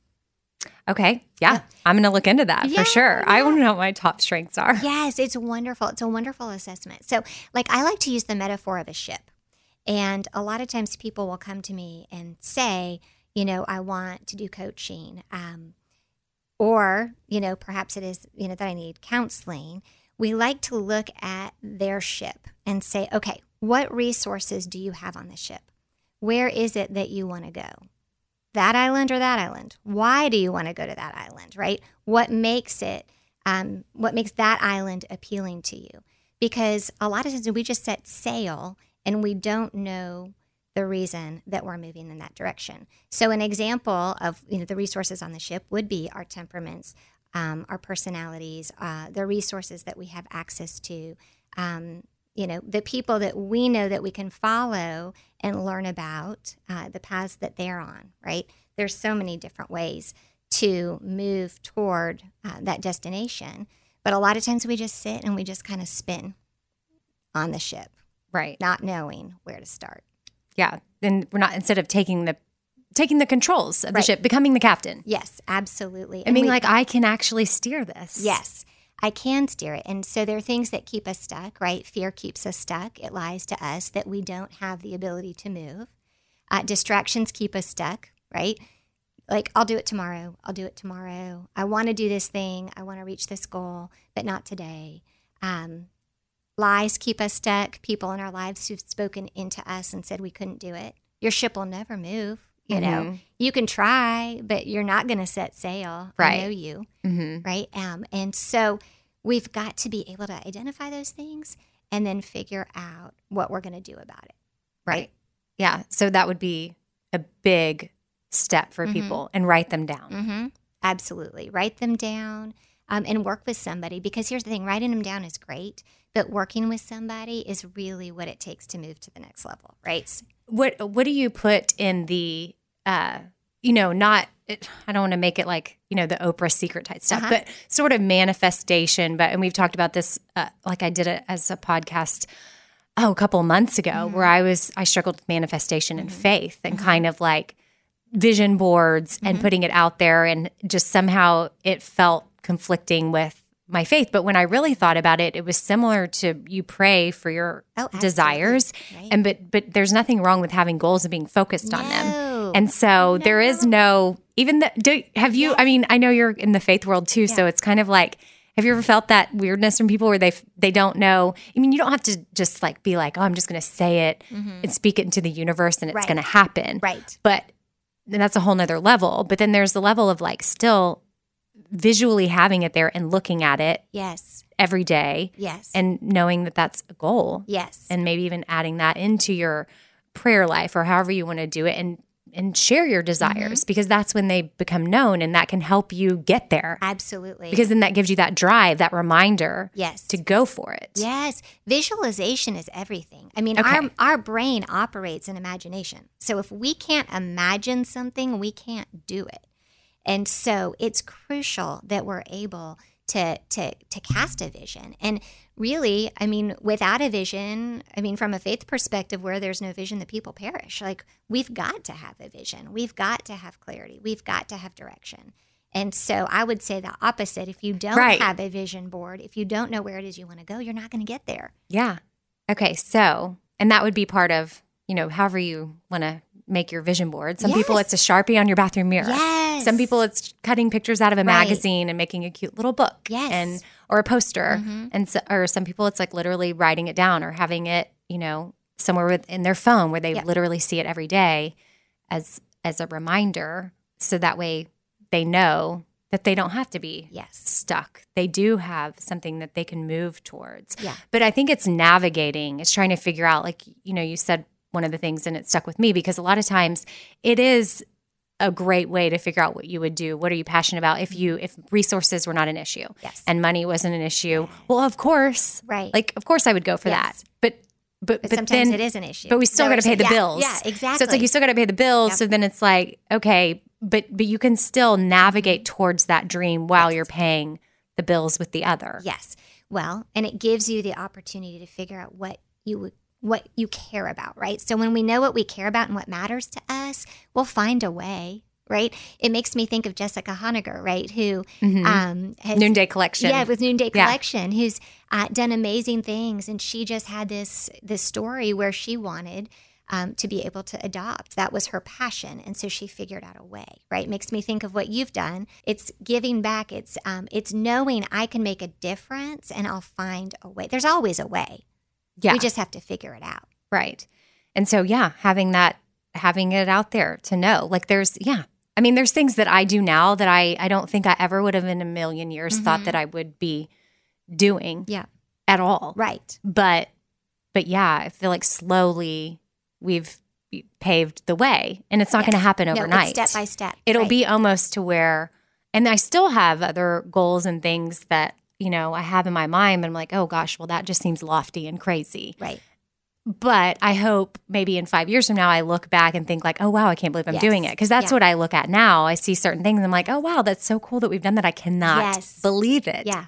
Okay. Yeah. Yep. I'm going to look into that Yeah, for sure. I yeah. want to know what my top strengths are. Yes, it's wonderful. It's a wonderful assessment. So, like, I like to use the metaphor of a ship. And a lot of times people will come to me and say, you know, I want to do coaching. Um, or, you know, perhaps it is, you know, that I need counseling. We like to look at their ship and say, okay, what resources do you have on the ship? Where is it that you want to go? That island or that island? Why do you want to go to that island, right? What makes it, um, what makes that island appealing to you? Because a lot of times we just set sail and we don't know the reason that we're moving in that direction. So an example of, you know, the resources on the ship would be our temperaments, um, our personalities, uh, the resources that we have access to, um, you know, the people that we know that we can follow and learn about, uh, the paths that they're on, right? There's so many different ways to move toward uh, that destination. But a lot of times we just sit and we just kind of spin on the ship, Right. not knowing where to start. Yeah. Then we're not, instead of taking the taking the controls of the Right. ship, becoming the captain. Yes, absolutely. I And mean, we- like, I can actually steer this. Yes, I can steer it. And so there are things that keep us stuck, right? Fear keeps us stuck. It lies to us that we don't have the ability to move. Uh, distractions keep us stuck, right? Like, I'll do it tomorrow. I'll do it tomorrow. I want to do this thing. I want to reach this goal, but not today. Um, lies keep us stuck. People in our lives who've spoken into us and said we couldn't do it. Your ship will never move. You know, Mhm. you can try, but you're not going to set sail. Right. I know you. Mm-hmm. Right. Um, and so we've got to be able to identify those things and then figure out what we're going to do about it. Right. Yeah. So that would be a big step for Mhm. people, and write them down. Mm-hmm. Absolutely. Write them down um, and work with somebody, because here's the thing, writing them down is great, but working with somebody is really what it takes to move to the next level. Right. What What do you put in the, uh, you know, not, it, I don't want to make it like, you know, the Oprah secret type stuff, Uh-huh. but sort of manifestation. But, and we've talked about this, uh, like I did it as a podcast, oh, a couple of months ago, Mm-hmm. where I was, I struggled with manifestation and faith, and kind of like vision boards and Mm-hmm. putting it out there. And just somehow it felt conflicting with my faith. But when I really thought about it, it was similar to, you pray for your Oh, absolutely. desires, Right. and but but there's nothing wrong with having goals and being focused on them. No. And so there is no, even the, do, have you, I mean, I know you're in the faith world too, so Yeah. it's kind of like, have you ever felt that weirdness from people where they they don't know? I mean, you don't have to just like be like, oh, I'm just going to say it and speak it into the universe and it's Right. going to happen. Right. But then that's a whole nother level. But then there's the level of like still visually having it there and looking at it Yes. every day Yes. and knowing that that's a goal. yes. And maybe even adding that into your prayer life or however you want to do it, and and share your desires, because that's when they become known, and that can help you get there, Absolutely. because then that gives you that drive, that reminder yes. to go for it. Yes, visualization is everything. I mean, Okay. our our brain operates in imagination. So if we can't imagine something, we can't do it. And so it's crucial that we're able to to to cast a vision. And really, I mean, without a vision, I mean, from a faith perspective, where there's no vision, the people perish. Like, we've got to have a vision. We've got to have clarity. We've got to have direction. And so I would say the opposite. If you don't Right. have a vision board, if you don't know where it is you want to go, you're not going to get there. Yeah. Okay. So, and that would be part of, you know, however you want to make your vision board. Some people, Yes. it's a Sharpie on your bathroom mirror. Yes. Some people, it's cutting pictures out of a Right. magazine and making a cute little book. Yes. And, or a poster. Mhm. And so, or some people, it's like literally writing it down or having it, you know, somewhere with, in their phone where they Yeah. literally see it every day as, as a reminder. So that way they know that they don't have to be Yes. stuck. They do have something that they can move towards. Yeah. But I think it's navigating, it's trying to figure out, like, you know, you said one of the things, and it stuck with me, because a lot of times it is a great way to figure out what you would do. What are you passionate about? If you, if resources were not an issue Yes. and money wasn't an issue, well, of course, Right. like, of course I would go for Yes. that. But, but, But, but sometimes then, it is an issue. but we still So got to it's- pay the yeah, bills. Yeah, exactly. So it's like you still got to pay the bills. Yep. So then it's like, okay, but but you can still navigate towards that dream while you're paying the bills with the other. Yes. Well, and it gives you the opportunity to figure out what you would what you care about, right? So when we know what we care about and what matters to us, we'll find a way, right? It makes me think of Jessica Honegger, right? Who Mhm. um, has Noonday Collection. Yeah, with Noonday Yeah. Collection, who's uh, done amazing things, and she just had this this story where she wanted um, to be able to adopt. That was her passion, and so she figured out a way. Right, makes me think of what you've done. It's giving back. It's um, it's knowing I can make a difference, and I'll find a way. There's always a way. Yeah. We just have to figure it out. Right. And so, yeah, having that, having it out there to know, like there's, yeah. I mean, there's things that I do now that I, I don't think I ever would have in a million years thought that I would be doing Yeah. at all. Right. But, But yeah, I feel like slowly we've paved the way, and it's not Yes. going to happen No, it's overnight. step by step. It'll Right. be almost to where, and I still have other goals and things that, you know, I have in my mind, but I'm like, oh gosh, well, that just seems lofty and crazy. Right. But I hope maybe in five years from now, I look back and think like, oh, wow, I can't believe I'm Yes. doing it. Because that's Yeah. what I look at now. I see certain things. I'm like, oh, wow, that's so cool that we've done that. I cannot Yes. believe it. Yeah.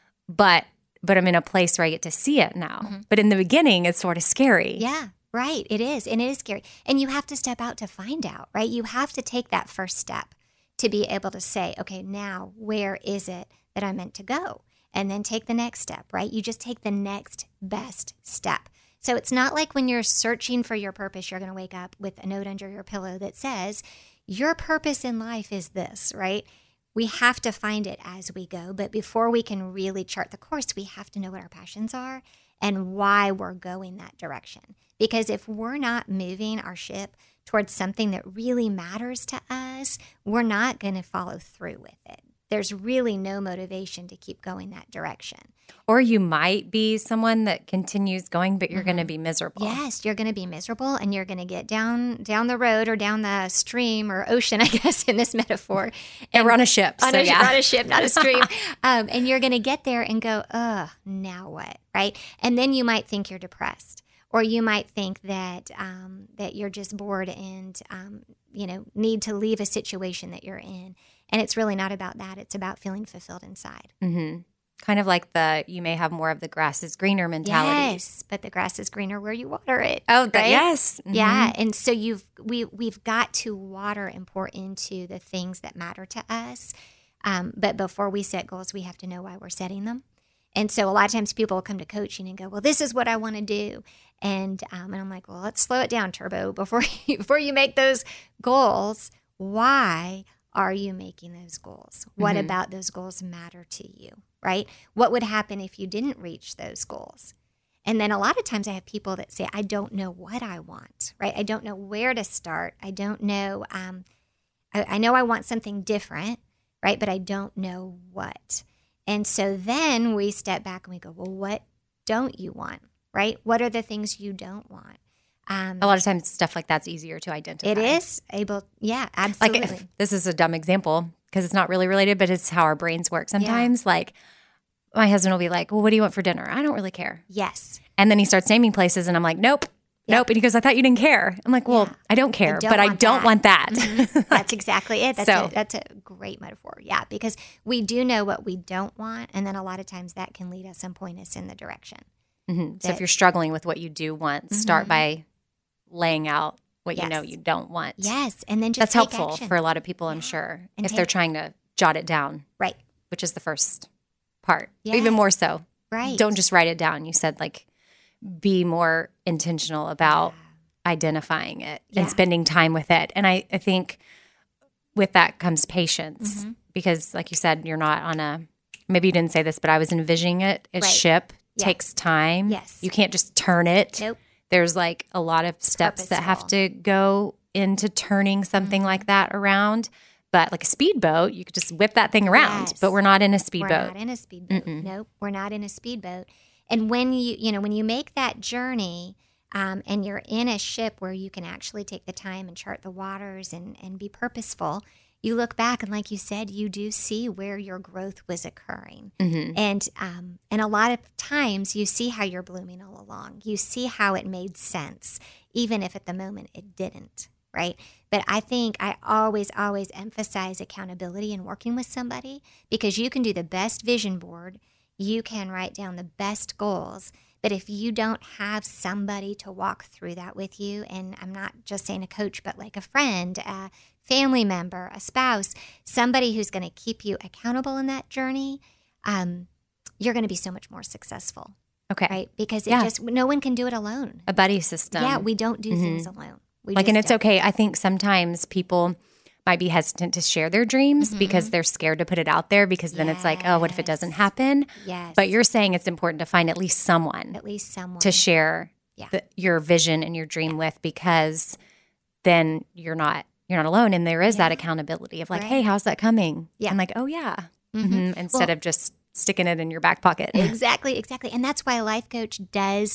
But but I'm in a place where I get to see it now. But in the beginning, it's sort of scary. Yeah, right. It is. And it is scary. And you have to step out to find out, right? You have to take that first step to be able to say, okay, now where is it that I'm meant to go? And then take the next step, right? You just take the next best step. So it's not like when you're searching for your purpose, you're going to wake up with a note under your pillow that says, your purpose in life is this, right? We have to find it as we go. But before we can really chart the course, we have to know what our passions are and why we're going that direction. Because if we're not moving our ship towards something that really matters to us, we're not going to follow through with it. There's really no motivation to keep going that direction. Or you might be someone that continues going, but you're going to be miserable. Yes, you're going to be miserable, and you're going to get down down the road or down the stream or ocean, I guess, in this metaphor. And we're on a ship. On, so a, yeah. on a ship, not a stream. um, and you're going to get there and go, ugh, now what, right? And then you might think you're depressed, or you might think that um, that you're just bored and um, you know need to leave a situation that you're in. And it's really not about that. It's about feeling fulfilled inside. Mm-hmm. Kind of like the, you may have more of the grass is greener mentality. Yes, but the grass is greener where you water it. Oh, the, right? yes. Mhm. Yeah, and so you've we we've got to water and pour into the things that matter to us. Um, but before we set goals, we have to know why we're setting them. And so a lot of times people will come to coaching and go, "Well, this is what I want to do," and um, and I'm like, "Well, let's slow it down, Turbo. Before you, before you make those goals, why are you making those goals? What Mm-hmm. about those goals matter to you?" Right? What would happen if you didn't reach those goals? And then a lot of times I have people that say, I don't know what I want, right? I don't know where to start. I don't know. Um, I, I know I want something different, right? But I don't know what. And so then we step back and we go, well, what don't you want, right? What are the things you don't want? Um, A lot of times stuff like that's easier to identify. it is able, yeah, Like, absolutely. if- this is a dumb example because it's not really related, but it's how our brains work sometimes. Like, my husband will be like, well, what do you want for dinner? I don't really care. yes. And then he starts naming places, and I'm like, nope, Yeah. nope. And he goes, I thought you didn't care. I'm like, well, Yeah. I don't care, don't but I want don't that. want that. Mhm. That's exactly it. That's, So- a, that's a great metaphor. Yeah, because we do know what we don't want, and then a lot of times that can lead us and point us in the direction. Mhm. So That- if you're struggling with what you do want, start Mhm. by laying out what you know Yes. you don't want. Yes, and then just That's take helpful action. for a lot of people, I'm Yeah. sure, And if they're take- trying to jot it down, Right, which is the first part. Yeah. Even more so. right. Don't just write it down. You said, like, be more intentional about identifying it Yeah. and spending time with it. And I, I think with that comes patience Mm-hmm. because, like you said, you're not on a, maybe you didn't say this, but I was envisioning it. A Right. ship Yeah. takes time. Yes. You can't just turn it. Nope. There's like a lot of steps that have purposeful. to go into turning something Mm-hmm. like that around. But like a speedboat, you could just whip that thing around. Yes. But we're not in a We're speedboat. not in a speedboat. Mm-mm. Nope, we're not in a speedboat. And when you, you know, when you make that journey, um, and you're in a ship where you can actually take the time and chart the waters and and be purposeful, you look back and, like you said, you do see where your growth was occurring. Mhm. And um, and a lot of times you see how you're blooming all along. You see how it made sense, even if at the moment it didn't, right? But I think I always, always emphasize accountability and working with somebody, because you can do the best vision board, you can write down the best goals, but if you don't have somebody to walk through that with you, and I'm not just saying a coach, but like a friend, a family member, a spouse, somebody who's going to keep you accountable in that journey, um, you're going to be so much more successful, Okay. right? Because it Yeah. just no one can do it alone. A buddy system. yeah, we don't do things alone. We like, just and it's don't. okay. I think sometimes people might be hesitant to share their dreams Mm-hmm. because they're scared to put it out there because then it's like, oh, what if it doesn't Yes. happen? Yes, But you're saying it's important to find at least someone at least someone to share Yeah. the, your vision and your dream with, because then you're not you're not alone, and there is that Yeah. accountability of like, Right. hey, how's that coming? Yeah. And like, oh yeah, Mhm. Mhm. instead Well- of just sticking it in your back pocket. Exactly, exactly. And that's why a life coach does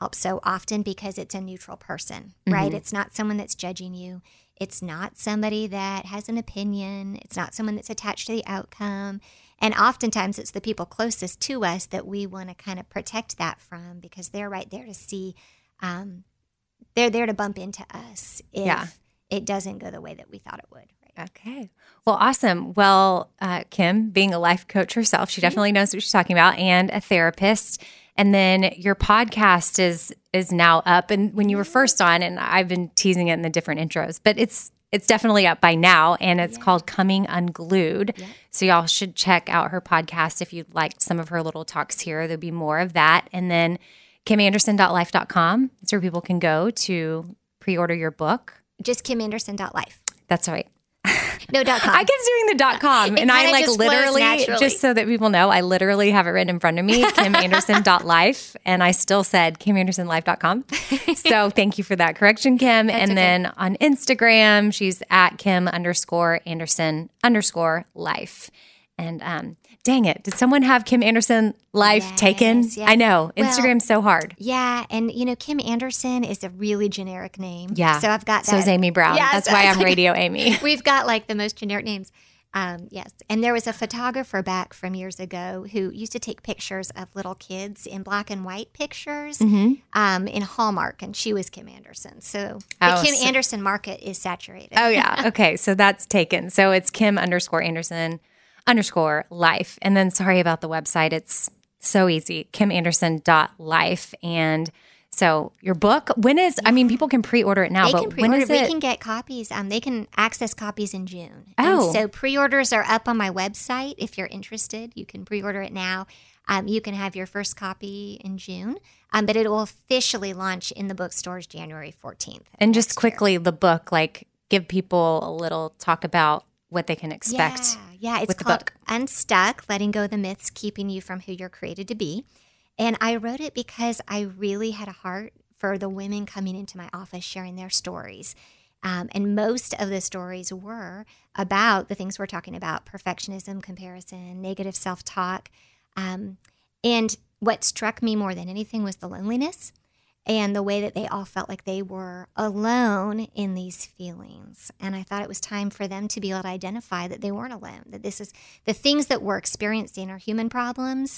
helps so often because it's a neutral person, right? Mhm. It's not someone that's judging you. It's not somebody that has an opinion. It's not someone that's attached to the outcome. And oftentimes it's the people closest to us that we want to kind of protect that from, because they're right there to see, um, they're there to bump into us if Yeah. it doesn't go the way that we thought it would. Right? Okay. Well, awesome. Well, uh, Kim, being a life coach herself, she definitely knows what she's talking about, and a therapist. And then your podcast is is now up. And when you were first on, and I've been teasing it in the different intros, but it's it's definitely up by now, and it's Yeah. called Coming Unglued. Yeah. So y'all should check out her podcast if you'd like some of her little talks here. There'll be more of that. And then kim anderson dot life dot com. That's where people can go to pre-order your book. Just kim anderson dot life. That's right. No, dot com. I kept doing the dot com, It and I kinda like just flows literally, naturally. just so that people know, I literally have it written in front of me, kim anderson dot life, and I still said kim anderson life dot com. So thank you for that correction, Kim. That's and okay. then on Instagram, she's at Kim underscore Anderson underscore life. And um, dang it, did someone have Kim Anderson life Yes, taken? yeah. I know, Well, Instagram's so hard. Yeah, and you know, Kim Anderson is a really generic name. Yeah. So I've got that. So is Amy Brown. Yeah, That's so why I was I'm like- Radio Amy. We've got like the most generic names. Um, yes. And there was a photographer back from years ago who used to take pictures of little kids in black and white pictures Mhm. um, in Hallmark, and she was Kim Anderson. So Oh, the Kim so- Anderson market is saturated. Oh yeah. Okay. So that's taken. So it's Kim underscore Anderson underscore life. And then sorry about the website. It's so easy. kim anderson dot life. And so your book, when is, I mean, people can pre-order it now, They but can when pre-order. is We it? can get copies. Um, they can access copies in June. Oh. And so pre-orders are up on my website. If you're interested, you can pre-order it now. Um, you can have your first copy in June, um, but it will officially launch in the bookstores January fourteenth. of and just next year. quickly, the book, like give people a little talk about what they can expect. Yeah, yeah. It's with the called book. Unstuck, Letting Go of the Myths Keeping You from Who You're Created to Be. And I wrote it because I really had a heart for the women coming into my office sharing their stories. Um, and most of the stories were about the things we're talking about: perfectionism, comparison, negative self-talk. Um, and what struck me more than anything was the loneliness and the way that they all felt like they were alone in these feelings. And I thought it was time for them to be able to identify that they weren't alone, that this is the things that we're experiencing are human problems,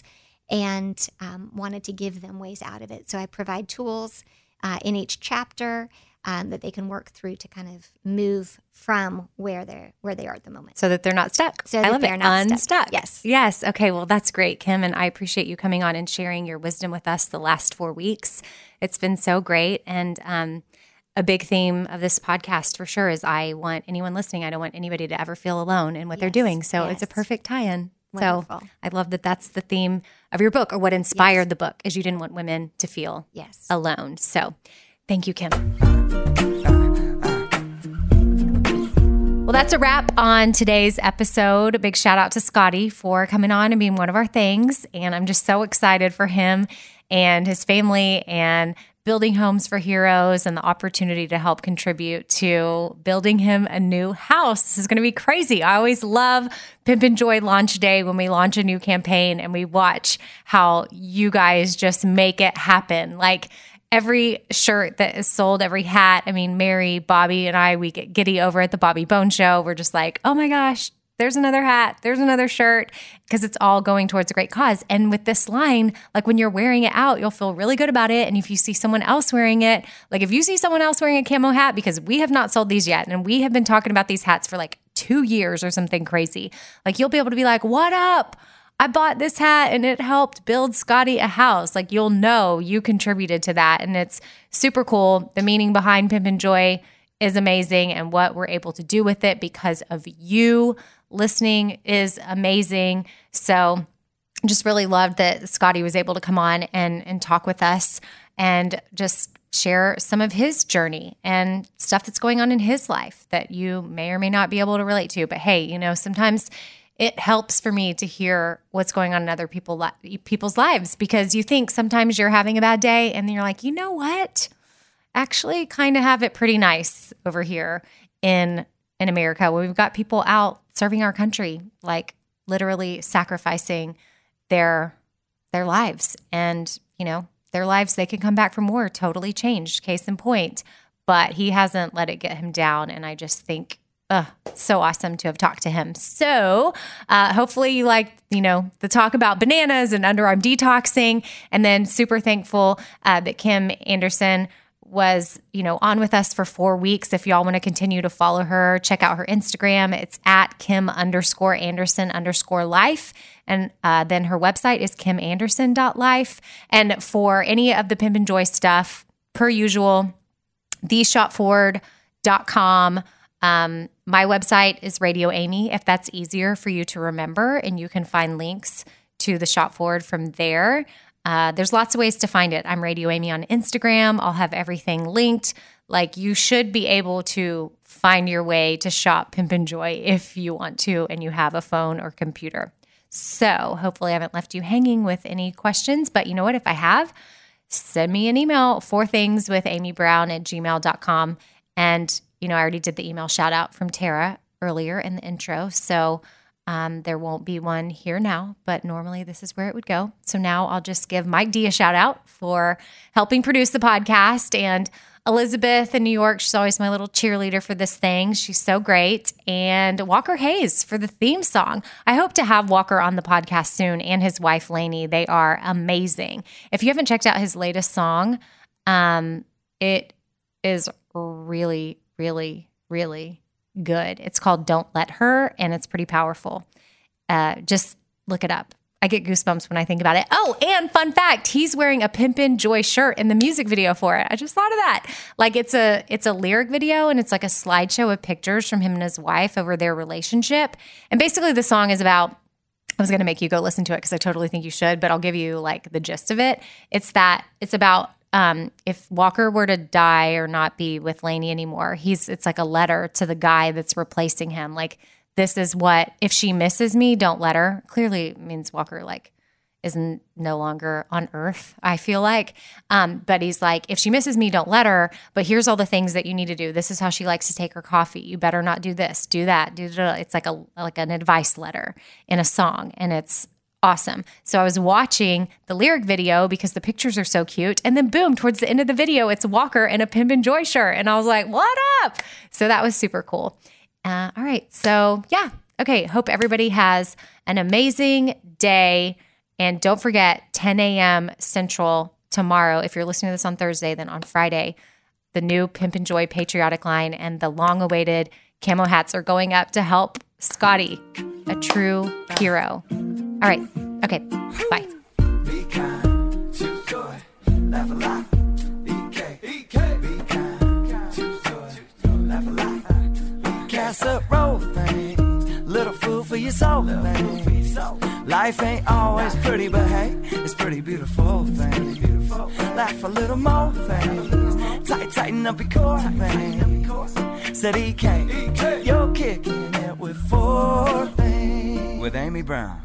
and um, wanted to give them ways out of it. So I provide tools uh, in each chapter um, that they can work through to kind of move from where they're where they are at the moment. So that they're not stuck. So I that love they're it. not stuck. Unstuck. Yes. Yes. Okay. Well, that's great, Kim. And I appreciate you coming on and sharing your wisdom with us the last four weeks. It's been so great. And um, a big theme of this podcast for sure is I want anyone listening, I don't want anybody to ever feel alone in what they're Yes, doing. So it's a yes. perfect tie-in. Wonderful. So I love that that's the theme of your book, or what inspired the book, is you didn't want women to feel Yes. alone. So thank you, Kim. Well, that's a wrap on today's episode. A big shout out to Scotty for coming on and being one of our things. And I'm just so excited for him and his family and building homes for heroes and the opportunity to help contribute to building him a new house. This is going to be crazy. I always love Pimp and Joy launch day when we launch a new campaign and we watch how you guys just make it happen. Like, every shirt that is sold, every hat. I mean, Mary, Bobby, and I, we get giddy over at the Bobby Bone Show. We're just like, oh my gosh, there's another hat, there's another shirt, because it's all going towards a great cause. And with this line, like when you're wearing it out, you'll feel really good about it. And if you see someone else wearing it, like if you see someone else wearing a camo hat, because we have not sold these yet, and we have been talking about these hats for like two years or something crazy, like you'll be able to be like, what up? I bought this hat and it helped build Scotty a house. Like, you'll know you contributed to that. And it's super cool. The meaning behind Pimp and Joy is amazing. And what we're able to do with it because of you listening is amazing. So just really loved that Scotty was able to come on and, and talk with us and just share some of his journey and stuff that's going on in his life that you may or may not be able to relate to. But hey, you know, sometimes it helps for me to hear what's going on in other people li- people's lives, because you think sometimes you're having a bad day and then you're like, you know what? Actually kind of have it pretty nice over here in in America, where we've got people out serving our country, like literally sacrificing their their lives. And, you know, their lives. They can come back from war totally changed, case in point. But he hasn't let it get him down. And I just think, uh, so awesome to have talked to him. So uh, hopefully you like, you know, the talk about bananas and underarm detoxing. And then super thankful uh, that Kim Anderson was, you know, on with us for four weeks. If y'all want to continue to follow her, check out her Instagram. It's at Kim underscore Anderson underscore life. And uh, then her website is kim anderson dot life. And for any of the Pimp and Joy stuff, per usual, the shop forward dot com. Um, my website is Radio Amy, if that's easier for you to remember, and you can find links to the Shop Forward from there. Uh, there's lots of ways to find it. I'm Radio Amy on Instagram. I'll have everything linked. Like, you should be able to find your way to shop Pimp and Joy if you want to and you have a phone or computer. So hopefully I haven't left you hanging with any questions, but you know what? If I have, send me an email, four things with amy brown at gmail dot com. And, you know, I already did the email shout out from Tara earlier in the intro. So Um, there won't be one here now, but normally this is where it would go. So now I'll just give Mike D a shout out for helping produce the podcast, and Elizabeth in New York. She's always my little cheerleader for this thing. She's so great. And Walker Hayes for the theme song. I hope to have Walker on the podcast soon, and his wife, Lainey. They are amazing. If you haven't checked out his latest song, um, it is really, really, really good. It's called Don't Let Her, and it's pretty powerful. Uh, just look it up. I get goosebumps when I think about it. Oh, and fun fact, he's wearing a Pimp and Joy shirt in the music video for it. I just thought of that. Like, it's a it's a lyric video, and it's like a slideshow of pictures from him and his wife over their relationship. And basically the song is about, I was going to make you go listen to it because I totally think you should, but I'll give you like the gist of it. It's that it's about Um, if Walker were to die or not be with Lainey anymore, he's it's like a letter to the guy that's replacing him. Like, this is what, if she misses me, don't let her. Clearly means Walker like isn't no longer on earth, I feel like. Um, but he's like, if she misses me, don't let her. But here's all the things that you need to do. This is how she likes to take her coffee. You better not do this, do that. Do, do, do. It's like a like an advice letter in a song, and it's awesome. So I was watching the lyric video because the pictures are so cute. And then boom, towards the end of the video, it's Walker in a Pimp and Joy shirt. And I was like, what up? So that was super cool. Uh, all right. So yeah. Okay. Hope everybody has an amazing day. And don't forget, ten a.m. Central tomorrow. If you're listening to this on Thursday, then on Friday, the new Pimp and Joy patriotic line and the long-awaited camo hats are going up to help Scotty, a true hero. All right. Okay. Bye. Be kind to joy. Laugh a lot. E K. E K. Be kind to joy. Laugh a lot. Casserole thing. Little food for your soul thing. Life ain't always pretty, but hey, it's pretty beautiful thing. Laugh a little more thing. Tight, tighten up your core thing. Said E K. You're kicking it with four things. With Amy Brown.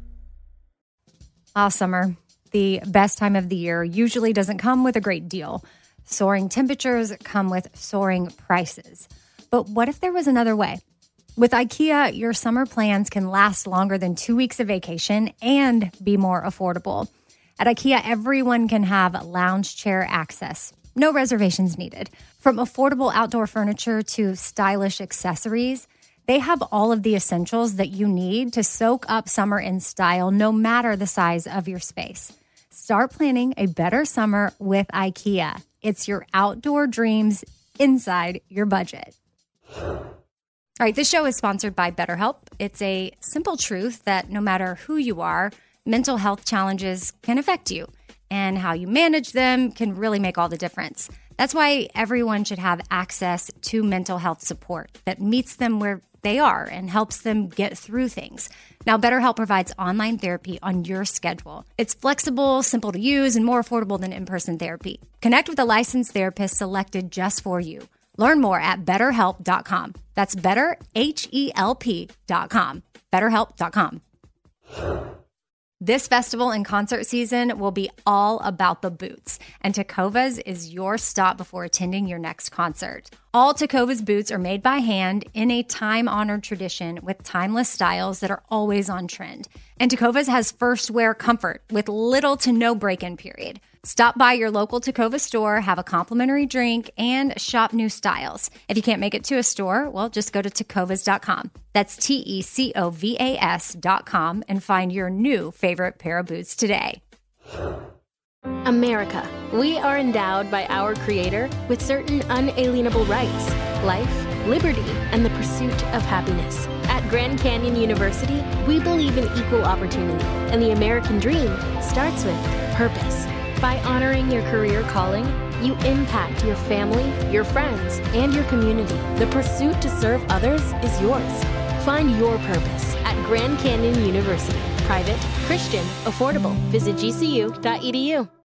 All summer, the best time of the year, usually doesn't come with a great deal. Soaring temperatures come with soaring prices. But what if there was another way? With IKEA, your summer plans can last longer than two weeks of vacation and be more affordable. At IKEA, everyone can have lounge chair access. No reservations needed. From affordable outdoor furniture to stylish accessories, they have all of the essentials that you need to soak up summer in style, no matter the size of your space. Start planning a better summer with IKEA. It's your outdoor dreams inside your budget. All right, this show is sponsored by BetterHelp. It's a simple truth that no matter who you are, mental health challenges can affect you, and how you manage them can really make all the difference. That's why everyone should have access to mental health support that meets them where they are and helps them get through things. Now, BetterHelp provides online therapy on your schedule. It's flexible, simple to use, and more affordable than in-person therapy. Connect with a licensed therapist selected just for you. Learn more at better help dot com. That's better, H E L P dot com. better help dot com. This festival and concert season will be all about the boots, and Tecovas is your stop before attending your next concert. All Tecovas boots are made by hand in a time-honored tradition with timeless styles that are always on trend. And Tecovas has first wear comfort with little to no break-in period. Stop by your local Tecova store, have a complimentary drink, and shop new styles. If you can't make it to a store, well, just go to tecovas dot com. That's T E C O V A S dot com and find your new favorite pair of boots today. America. We are endowed by our Creator with certain unalienable rights: life, liberty, and the pursuit of happiness. At Grand Canyon University, we believe in equal opportunity, and the American dream starts with purpose. By honoring your career calling, you impact your family, your friends, and your community. The pursuit to serve others is yours. Find your purpose at Grand Canyon University. Private, Christian, affordable. Visit G C U dot E D U.